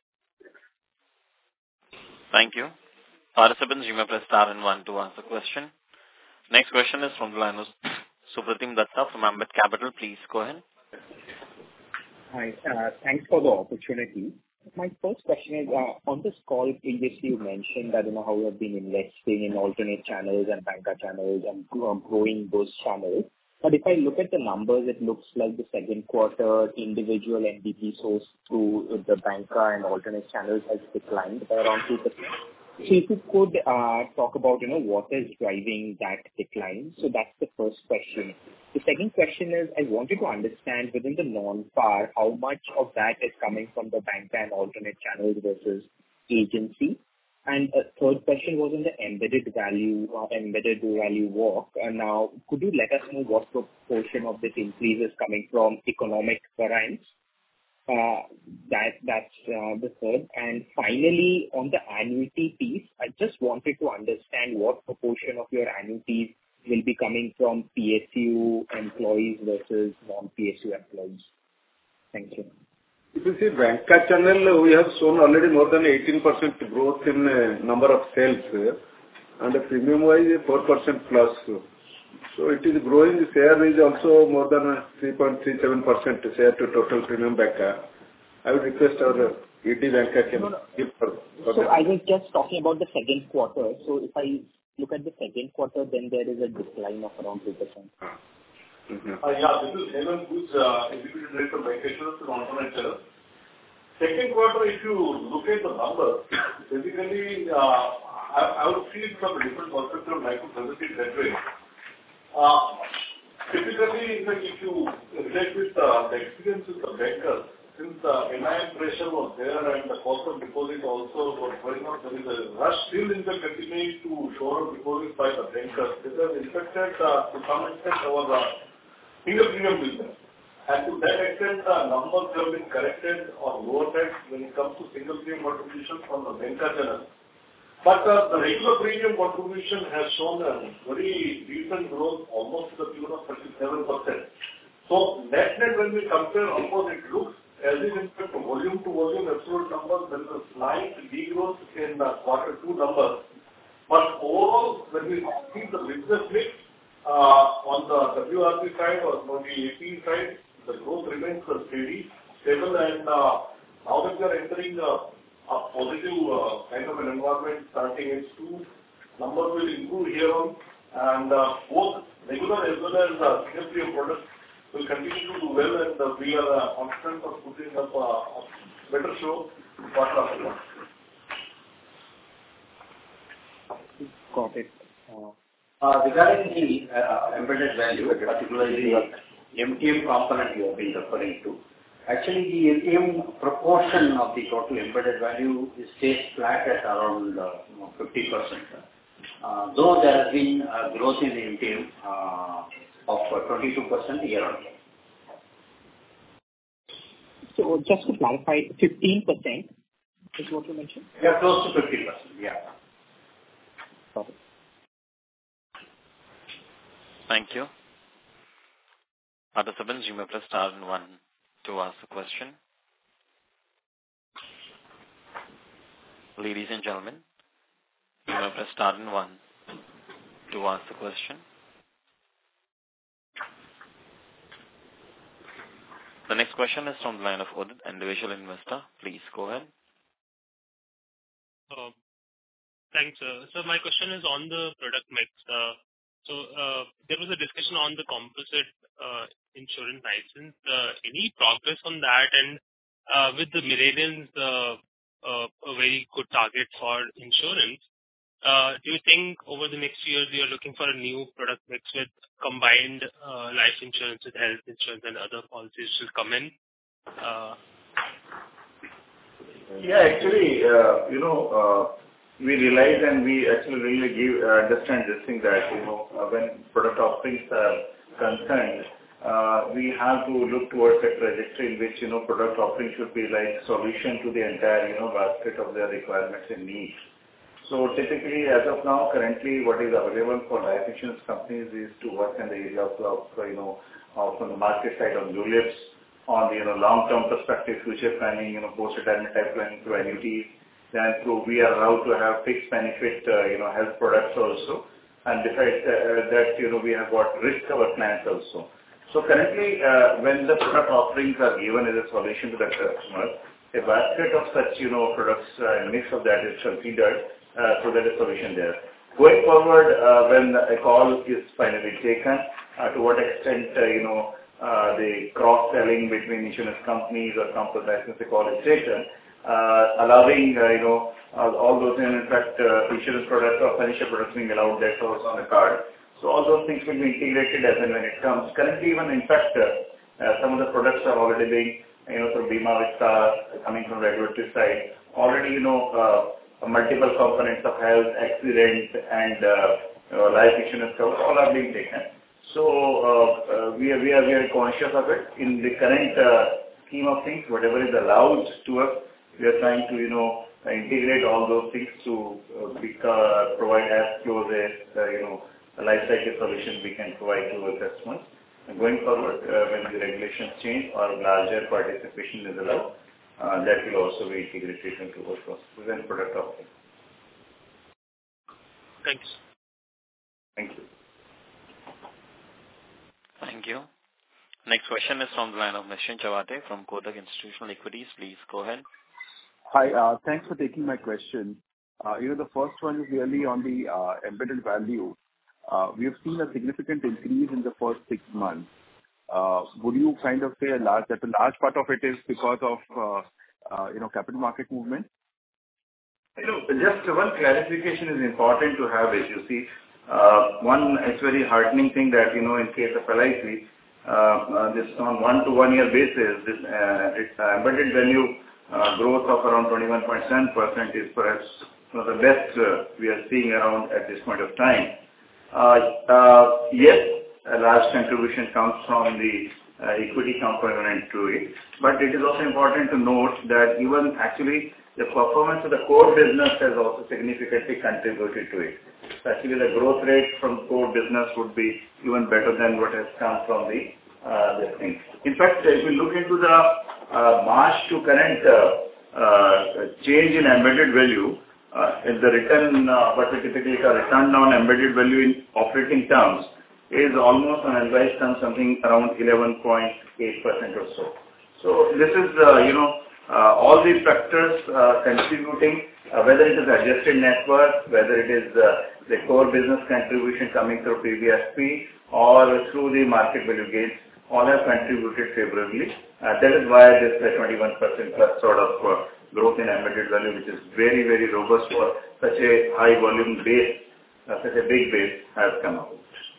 Thank you. Participants, you may press star and 1 to ask a question. Next question is from the line of Supratim Datta from Ambit Capital. Please go ahead. Hi. Thanks for the opportunity. My first question is, on this call previously you mentioned that how you have been investing in alternate channels and banca channels and growing those channels. But if I look at the numbers, it looks like the second quarter individual NBP source through the banca and alternate channels has declined by around 2%. So if you could talk about what is driving that decline. So that's the first question. The second question is, I wanted to understand within the non-par, how much of that is coming from the banca and alternate channels versus agency. And a third question was on the embedded value walk. And now, could you let us know what proportion of this increase is coming from economic variance? That's the third. And finally, on the annuity piece, I just wanted to understand what proportion of your annuities will be coming from PSU employees versus non-PSU employees. Thank you. If you see banca channel, we have shown already more than 18% growth in number of sales, and the premium wise 4% plus. So it is growing. The share is also more than 3.37% share to total premium banca. I would request our ED banca can give for So I was just talking about the second quarter. So if I look at the second quarter, then there is a decline of around 2%. Yeah, this is Hemant, who's Executive Director of Bancassurance and Alternate Channels. Second quarter, if you look at the numbers, basically, I would see it from a different perspective, like to present it that way. Typically, if you relate with the experience with the bankers, since the NIM pressure was there and the cost of deposit also was going on, there is a rush still in the continuing to shore up deposits by the bankers. This has affected to some extent our single premium business. And to that extent, the numbers have been corrected or lowered when it comes to single premium contribution from the banca channel. But the regular premium contribution has shown a very decent growth, almost to the tune of 37%. So net-net, when we compare, of course, it looks as if in fact volume to volume absolute numbers, there is a slight degrowth in quarter two numbers. But overall, when we see the business mix on the WRP side or on the AP side, the growth remains steady, stable, and now that we are entering a positive kind of an environment starting H2, numbers will improve here on, and both regular as well as CFPM products will continue to do well, and we are confident of putting up a better show quarter after quarter. Got it. Regarding the embedded value, particularly the MTM component you have been referring to, actually the MTM proportion of the total embedded value stays flat at around 50%. Though there has been a growth in the MTM of 22% year on year. So just to clarify, 15% is what you mentioned? Yeah, close to 50%. Yeah. Got it. Thank you. Participants, you may press star and 1 to ask a question. Ladies and gentlemen, you may press star and 1 to ask a question. The next question is from the line of Udit, individual investor. Please go ahead. Thanks, sir. So my question is on the product mix. There was a discussion on the composite insurance license. Any progress on that? And with the millennials, a very good target for insurance, do you think over the next few years you are looking for a new product mix with combined life insurance with health insurance and other policies to come in? Yeah, actually, we realize and we actually really understand this thing that, when product offerings are concerned, we have to look towards a trajectory in which, product offering should be like solution to the entire, basket of their requirements and needs. So typically, as of now, currently, what is available for life insurance companies is to work in the area of on the market side of ULIPs, on the, long-term perspective, future planning, post-retirement type planning through annuities. Then through we are allowed to have fixed benefit, health products also. And besides that, we have got risk cover plans also. So currently, when the product offerings are given as a solution to the customer, a basket of such, products, a mix of that is considered, so that is solution there. Going forward, when a call is finally taken, to what extent, the cross-selling between insurance companies or composite license call is taken, allowing, all those, in fact, insurance products or financial products being allowed there also on the card. So all those things will be integrated as and when it comes. Currently, even in fact, some of the products are already being, through Bima Vista coming from regulatory side, already, multiple components of health, accident, and life insurance cover, all are being taken. So we are very conscious of it. In the current scheme of things, whatever is allowed to us, we are trying to, integrate all those things to provide as close a life cycle solution we can provide to our customers. And going forward, when the regulations change or larger participation is allowed, that will also be integrated into our processes and product offering. Thanks. Thank you. Thank you. Next question is from the line of Nischint Chawathe from Kotak Institutional Equities. Please go ahead. Hi, thanks for taking my question. The first one is really on the embedded value. We have seen a significant increase in the first 6 months. Would you kind of say that a large part of it is because of, capital market movement? Just one clarification is important to have, as you see. One, it's very heartening thing that, in case of LIC, this on 1-to-1 year basis, this its embedded value growth of around 21.7% is perhaps one of the best we are seeing around at this point of time. Yes, a large contribution comes from the equity component to it, but it is also important to note that even actually the performance of the core business has also significantly contributed to it. So actually the growth rate from core business would be even better than what has come from the this thing. In fact, if we look into the March to current change in embedded value, in the return, what we typically call return on embedded value in operating terms, is almost on annualized terms something around 11.8% or so. So this is, all these factors contributing, whether it is adjusted net worth, whether it is the core business contribution coming through PBSP or through the market value gains, all have contributed favorably. That is why this 21% plus sort of growth in embedded value, which is very, very robust for such a high volume base, such a big base, has come out.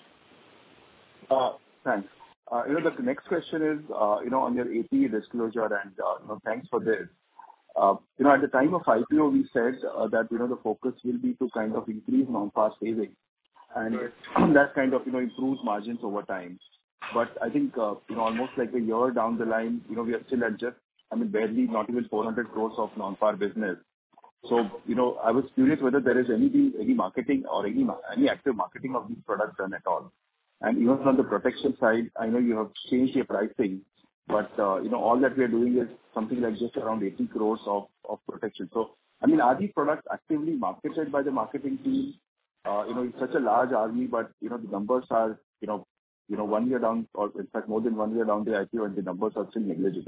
Thanks. The next question is, on your AP disclosure, and thanks for this. At the time of IPO, we said that the focus will be to kind of increase non-par savings, and that kind of improves margins over time. But I think almost like a year down the line, we are still at just barely not even 400 crores of non-par business. So I was curious whether there is any marketing or any active marketing of these products done at all. And even on the protection side, I know you have changed your pricing, but all that we are doing is something like just around 80 crores of protection. So are these products actively marketed by the marketing team? It's such a large army, but the numbers are 1 year down, or in fact more than 1 year down the IPO, and the numbers are still negligible.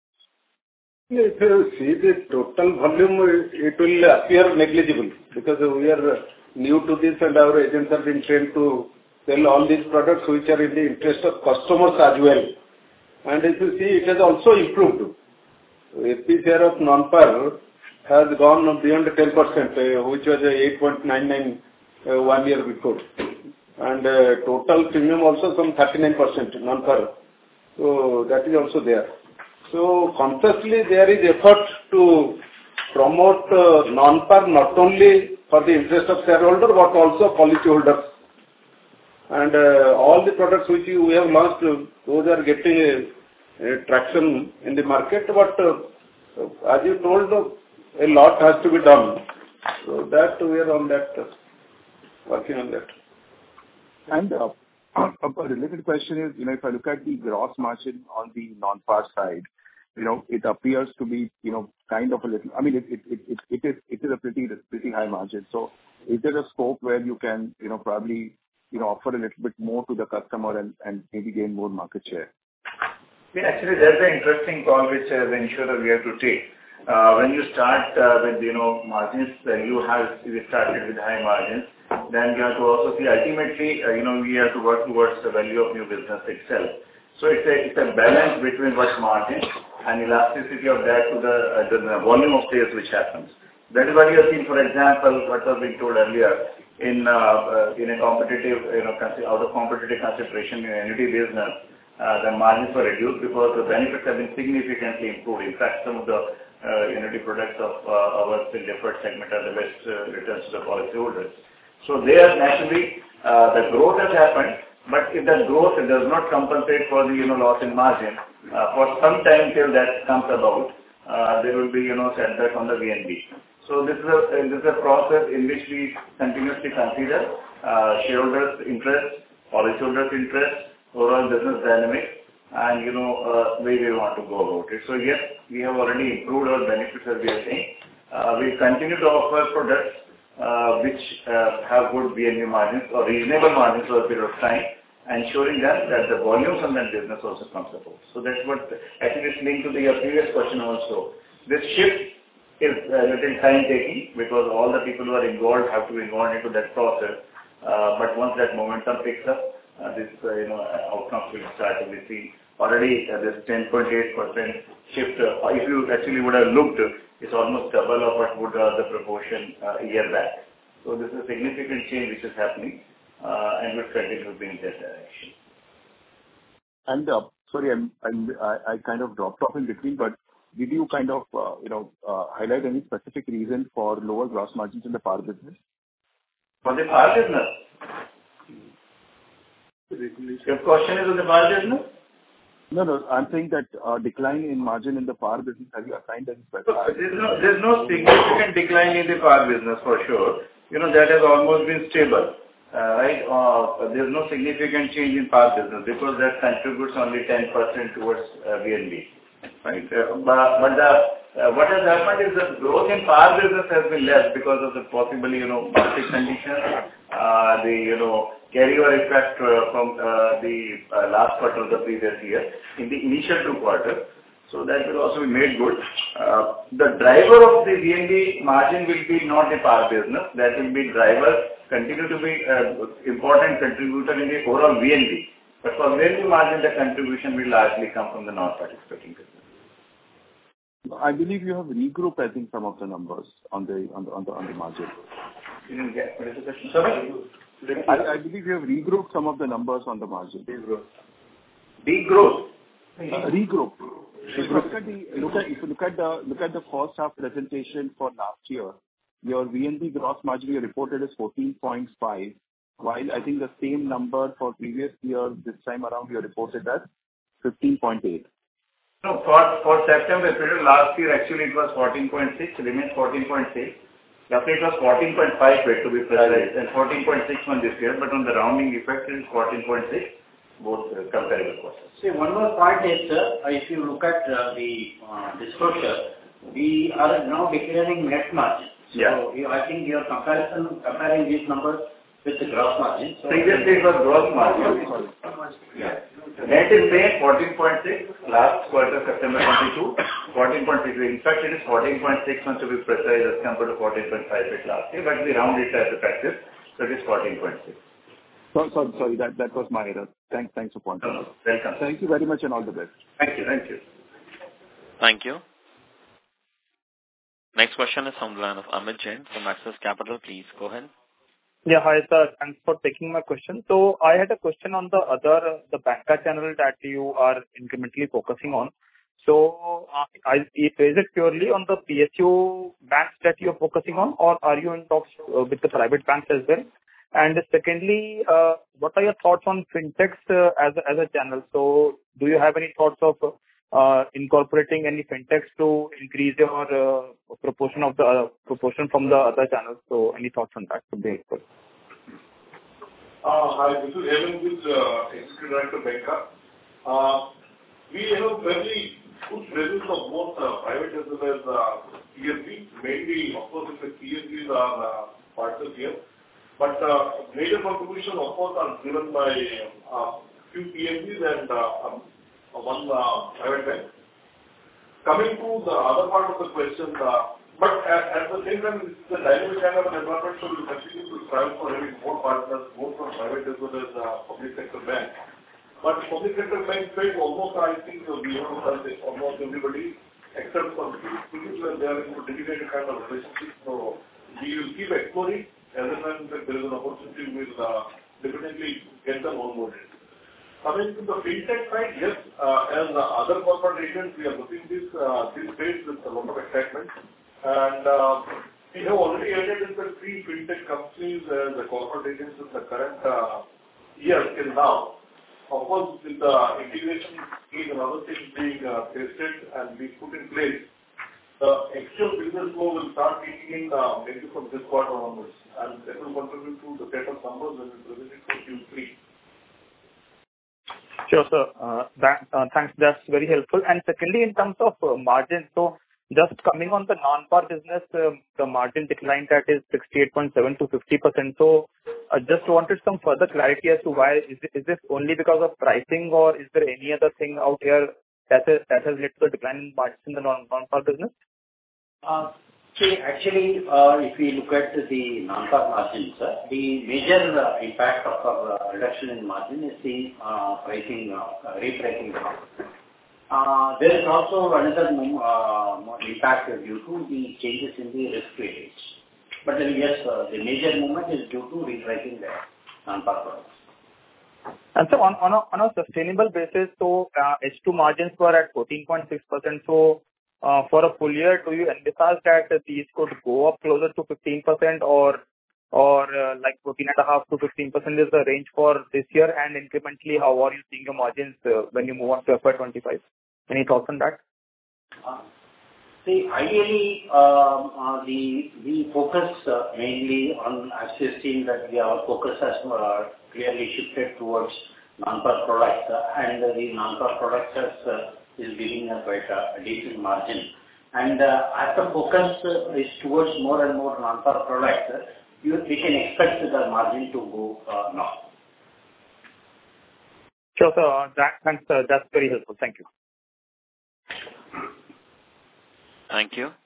If you see the total volume, it will appear negligible because we are new to this and our agents have been trained to sell all these products which are in the interest of customers as well. And if you see, it has also improved. AP share of non-par has gone beyond 10%, which was 8.99 1 year before. And total premium also some 39% non-par. So that is also there. So consciously there is effort to promote non-par not only for the interest of shareholder but also policy holders. And all the products which we have launched, those are getting traction in the market. But as you told, a lot has to be done. So that we are on that, working on that. And a related question is, if I look at the gross margin on the non-par side, it appears to be, kind of a little. It is a pretty high margin. So is there a scope where you can, probably, offer a little bit more to the customer and maybe gain more market share? Yeah, actually, that's an interesting call which as an insurer we have to take. When you start with margins, you started with high margins. Then you have to also see ultimately, we have to work towards the value of new business itself. So it's a balance between what margin and elasticity of that to the volume of sales which happens. That is what you have seen, for example, what was being told earlier in a competitive, out of competitive consideration in annuity business, the margins were reduced because the benefits have been significantly improved. In fact, some of the annuity products of our deferred segment are the best returns to the policyholders. So there naturally the growth has happened, but if that growth does not compensate for the loss in margin, for some time till that comes about, there will be setback on the VNB. So this is a process in which we continuously consider shareholders' interest, policyholders' interest, overall business dynamics, and where we want to go about it. So yes, we have already improved our benefits as we are saying. We continue to offer products which have good VNB margins or reasonable margins for a period of time, ensuring that the volumes on that business also comes about. So that's what actually is linked to your previous question also. This shift is a little time taking because all the people who are involved have to be involved into that process. But once that momentum picks up, this outcomes will start to be seen. Already this 10.8% shift, if you actually would have looked, it's almost double of what would the proportion a year back. So this is a significant change which is happening and will continue to be in that direction. And sorry, I kind of dropped off in between, but did you kind of highlight any specific reason for lower gross margins in the par business? For the par business? Your question is on the par business? No, I'm saying that decline in margin in the par business, have you assigned any specific? There's no significant decline in the par business for sure. That has almost been stable. right, there's no significant change in par business because that contributes only 10% towards VNB, right? What has happened is that growth in par business has been less because of the possibly, market conditions, the, carryover effect from the last quarter of the previous year in the initial 2 quarters. So that will also be made good. The driver of the VNB margin will be not the par business. That will be driver, continue to be important contributor in the overall VNB. But for VNB margin, the contribution will largely come from the non-participating business. I believe you have regrouped, I think, some of the numbers on the margin. You didn't get what is the question? Sorry? I believe you have regrouped some of the numbers on the margin. Degrowth? Regroup. If you look at the first half presentation for last year, your VNB gross margin you reported is 14.5, while I think the same number for previous year this time around you reported as 15.8. No, for September period last year actually it was 14.6, remains 14.6. Last year it was 14.5 to be precise, and 14.61 this year, but on the rounding effect it is 14.6, both comparable quarters. See, one more point is, if you look at the disclosure, we are now declaring net margin. So I think you are comparing these numbers with the gross margin. So previously it was gross margin. Net is saying 14.6 last quarter September 22, 14.6. In fact, it is 14.61 to be precise as compared to 14.58 last year, but we round it as effective, so it is 14.6. Sorry, that was my error. Thanks for pointing out. Welcome. Thank you very much and all the best. Thank you. Thank you. Next question is from the line of Amit Jain from Axis Capital. Please go ahead. Yeah, hi sir. Thanks for taking my question. So I had a question on the banca channel that you are incrementally focusing on. So is it purely on the PSU banks that you are focusing on, or are you in talks with the private banks as well? And secondly, what are your thoughts on fintechs as a channel? So do you have any thoughts of incorporating any fintechs to increase your proportion from the other channels? So any thoughts on that would be helpful. Hi, this is Hemant, Executive Director Banca. We have very good presence of both private as well as PSB. Mainly, of course, the PSBs are partners here. But major contribution, of course, are driven by few PSBs and one private bank. Coming to the other part of the question, but at the same time, this is a dynamic kind of an environment, so we will continue to strive for having more partners, both from private as well as public sector banks. But public sector banks face almost, I think, we have to touch almost everybody, except for people where they are in a dedicated kind of relationship. So we will keep exploring, as and when there is an opportunity, we will definitely get them onboarded. Coming to the fintech side, yes, as other corporate agents, we are looking this space with a lot of excitement. And we have already added in the 3 fintech companies as the corporate agents in the current year till now. Of course, with the integration scheme and other things being tested and being put in place, the actual business flow will start kicking in maybe from this quarter onwards. And that will contribute to the set of numbers when we present it for Q3. Sure, sir. Thanks. That's very helpful. And secondly, in terms of margin, so just coming on the non-par business, the margin decline that is 68.7 to 50%. So I just wanted some further clarity as to why. Is this only because of pricing, or is there any other thing out here that has led to the decline in margins in the non-par business? See, actually, if we look at the non-par margins, the major impact of our reduction in margin is the repricing. There is also another impact due to the changes in the risk rates. But then, yes, the major movement is due to repricing the non-par products. And so on a sustainable basis, so H2 margins were at 14.6%. So for a full year, do you envisage that these could go up closer to 15%, or like 14.5% to 15% is the range for this year? And incrementally, how are you seeing your margins when you move on to FY25? Any thoughts on that? See, ideally, we focus mainly on, as you've seen that our focus has clearly shifted towards non-par products, and the non-par products is giving a quite a decent margin. And as the focus is towards more and more non-par products, we can expect the margin to go north. Sure, sir. That's very helpful. Thank you. Thank you.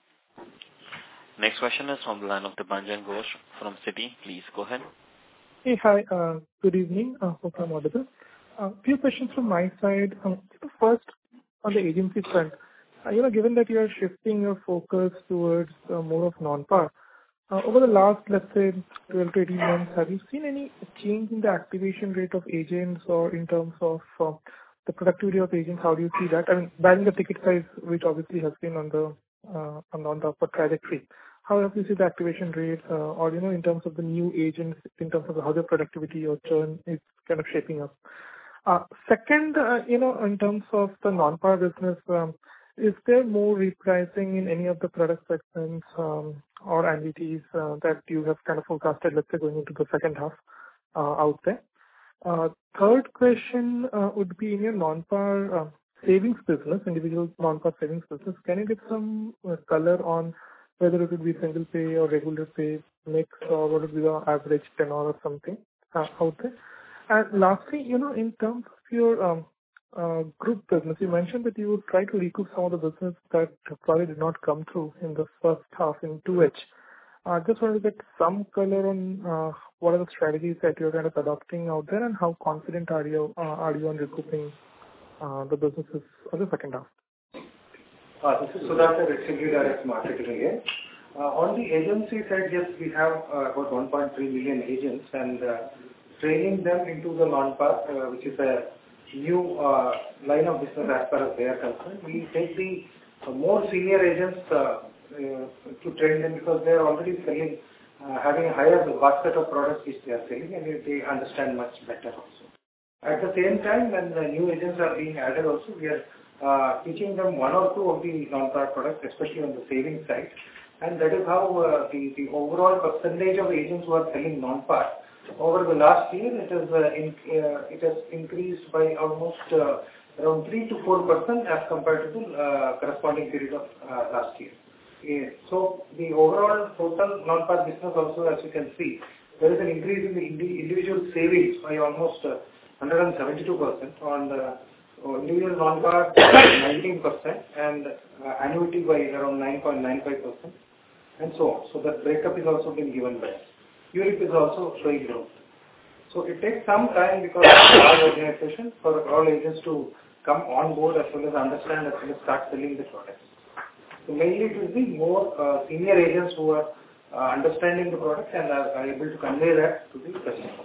Next question is from the line of Dipanjan Ghosh from Citi. Please go ahead. Hey, hi. Good evening. Hope I'm audible. A few questions from my side. First, on the agency front, given that you are shifting your focus towards more of non-par, over the last, let's say, 12 to 18 months, have you seen any change in the activation rate of agents or in terms of the productivity of agents? How do you see that? I mean, barring the ticket size, which obviously has been on the upward trajectory. How have you seen the activation rate, or in terms of the new agents, in terms of how their productivity or churn is kind of shaping up? Second, in terms of the non-par business, is there more repricing in any of the product segments or annuities that you have kind of forecasted, let's say, going into the second half out there? Third question would be in your non-par savings business, individual non-par savings business. Can you give some color on whether it would be single pay or regular pay mix, or what would be the average tenor or something out there? And lastly, in terms of your group business, you mentioned that you would try to recoup some of the business that probably did not come through in the first half in 2H. I just wanted to get some color on what are the strategies that you're kind of adopting out there, and how confident are you on recouping the businesses for the second half? This is Sudhakar, Executive Director Marketing here. On the agency side, yes, we have about 1.3 million agents, and training them into the non-par, which is a new line of business as far as they are concerned. We take the more senior agents to train them, because they are already selling, having a higher basket of products which they are selling, and they understand much better also. At the same time, when the new agents are being added also, we are teaching them one or two of the non-par products, especially on the savings side. And that is how the overall percentage of agents who are selling non-par over the last year, it has increased by almost around 3 to 4% as compared to the corresponding period of last year. So the overall total non-par business also, as you can see, there is an increase in the individual savings by almost 172%, on the individual non-par 19%, and annuity by around 9.95%, and so on. So that breakup is also been given by us. ULIP is also showing growth. So it takes some time, because of our organization, for all agents to come on board as well as understand, as well as start selling the products. So mainly it will be more senior agents who are understanding the product and are able to convey that to the customers.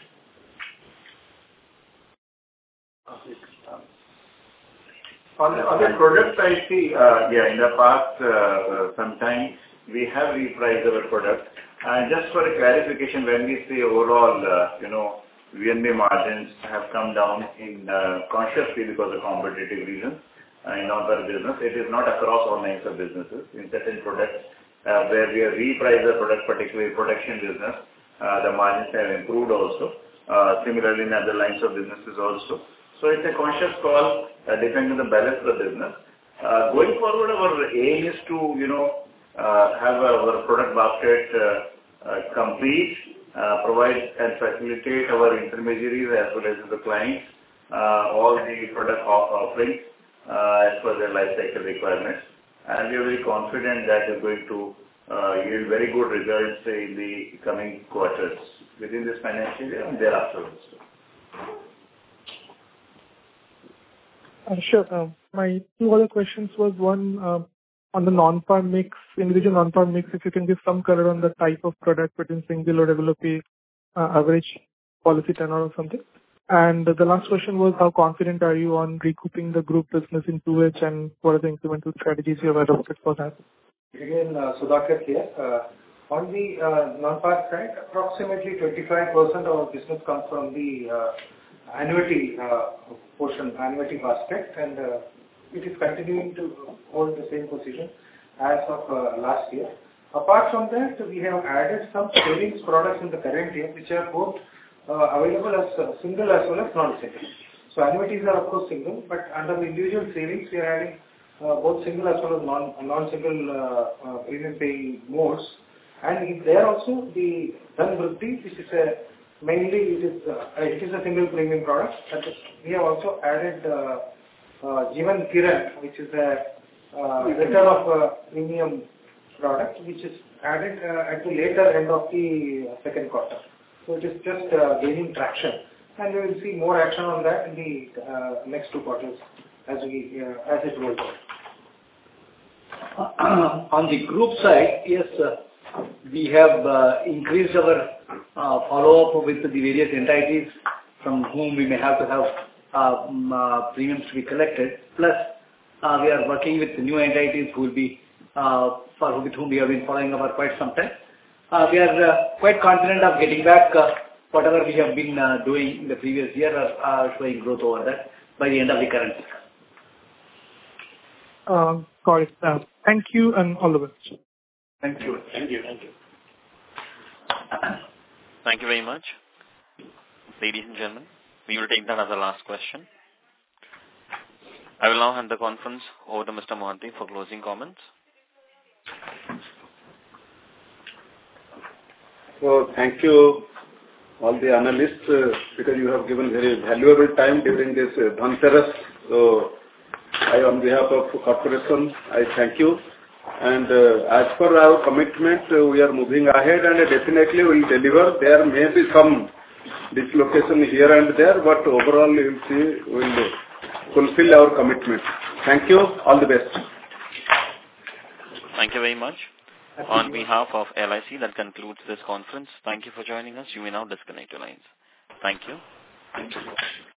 On the product side, see, in the past some time we have repriced our product. And just for a clarification, when we say overall, VNB margins have come down in consciously because of competitive reasons in non-par business. It is not across all lines of businesses. In certain products where we have repriced the product, particularly protection business, the margins have improved also. Similarly in other lines of businesses also. So it's a conscious call depending on the balance of the business. Going forward, our aim is to, have our product basket complete, provide and facilitate our intermediaries as well as the clients, all the product offerings as per their life cycle requirements. And we are very confident that we are going to yield very good results in the coming quarters within this financial year and thereafter also. Sure. My two other questions was one on the non-par mix, individual non-par mix, if you can give some color on the type of product between single or regular pay, average policy tenor or something. And the last question was, how confident are you on recouping the group business in 2H, and what are the incremental strategies you have adopted for that? Again, Sudhakar here. On the non-par side, approximately 25% of our business comes from the annuity portion, annuity basket, and it is continuing to hold the same position. as of last year. Apart from that, we have added some savings products in the current year, which are both available as single as well as non-single. So annuities are of course single, but under the individual savings, we are adding both single as well as non-single premium paying modes. And there also the Dhan Vriddhi, which is mainly it is a single premium product. We have also added Jeevan Kiran, which is a return of premium product, which is added at the later end of the second quarter. So it is just gaining traction, and we will see more action on that in the next 2 quarters as it rolls out. On the group side, yes, we have increased our follow-up with the various entities from whom we may have to have premiums to be collected. Plus, we are working with new entities who will be with whom we have been following up for quite some time. We are quite confident of getting back whatever we have been doing in the previous year, showing growth over that by the end of the current year. Got it. Thank you and all the best. Thank you. Thank you. Thank you. Thank you very much. Ladies and gentlemen, we will take that as the last question. I will now hand the conference over to Mr. Mohanty for closing comments. So thank you all the analysts because you have given very valuable time during this Dhanteras. So I, on behalf of corporation, I thank you. And as per our commitment, we are moving ahead and definitely will deliver. There may be some dislocation here and there, but overall you will see we will fulfill our commitment. Thank you. All the best. Thank you very much. On behalf of LIC, that concludes this conference. Thank you for joining us. You may now disconnect your lines. Thank you.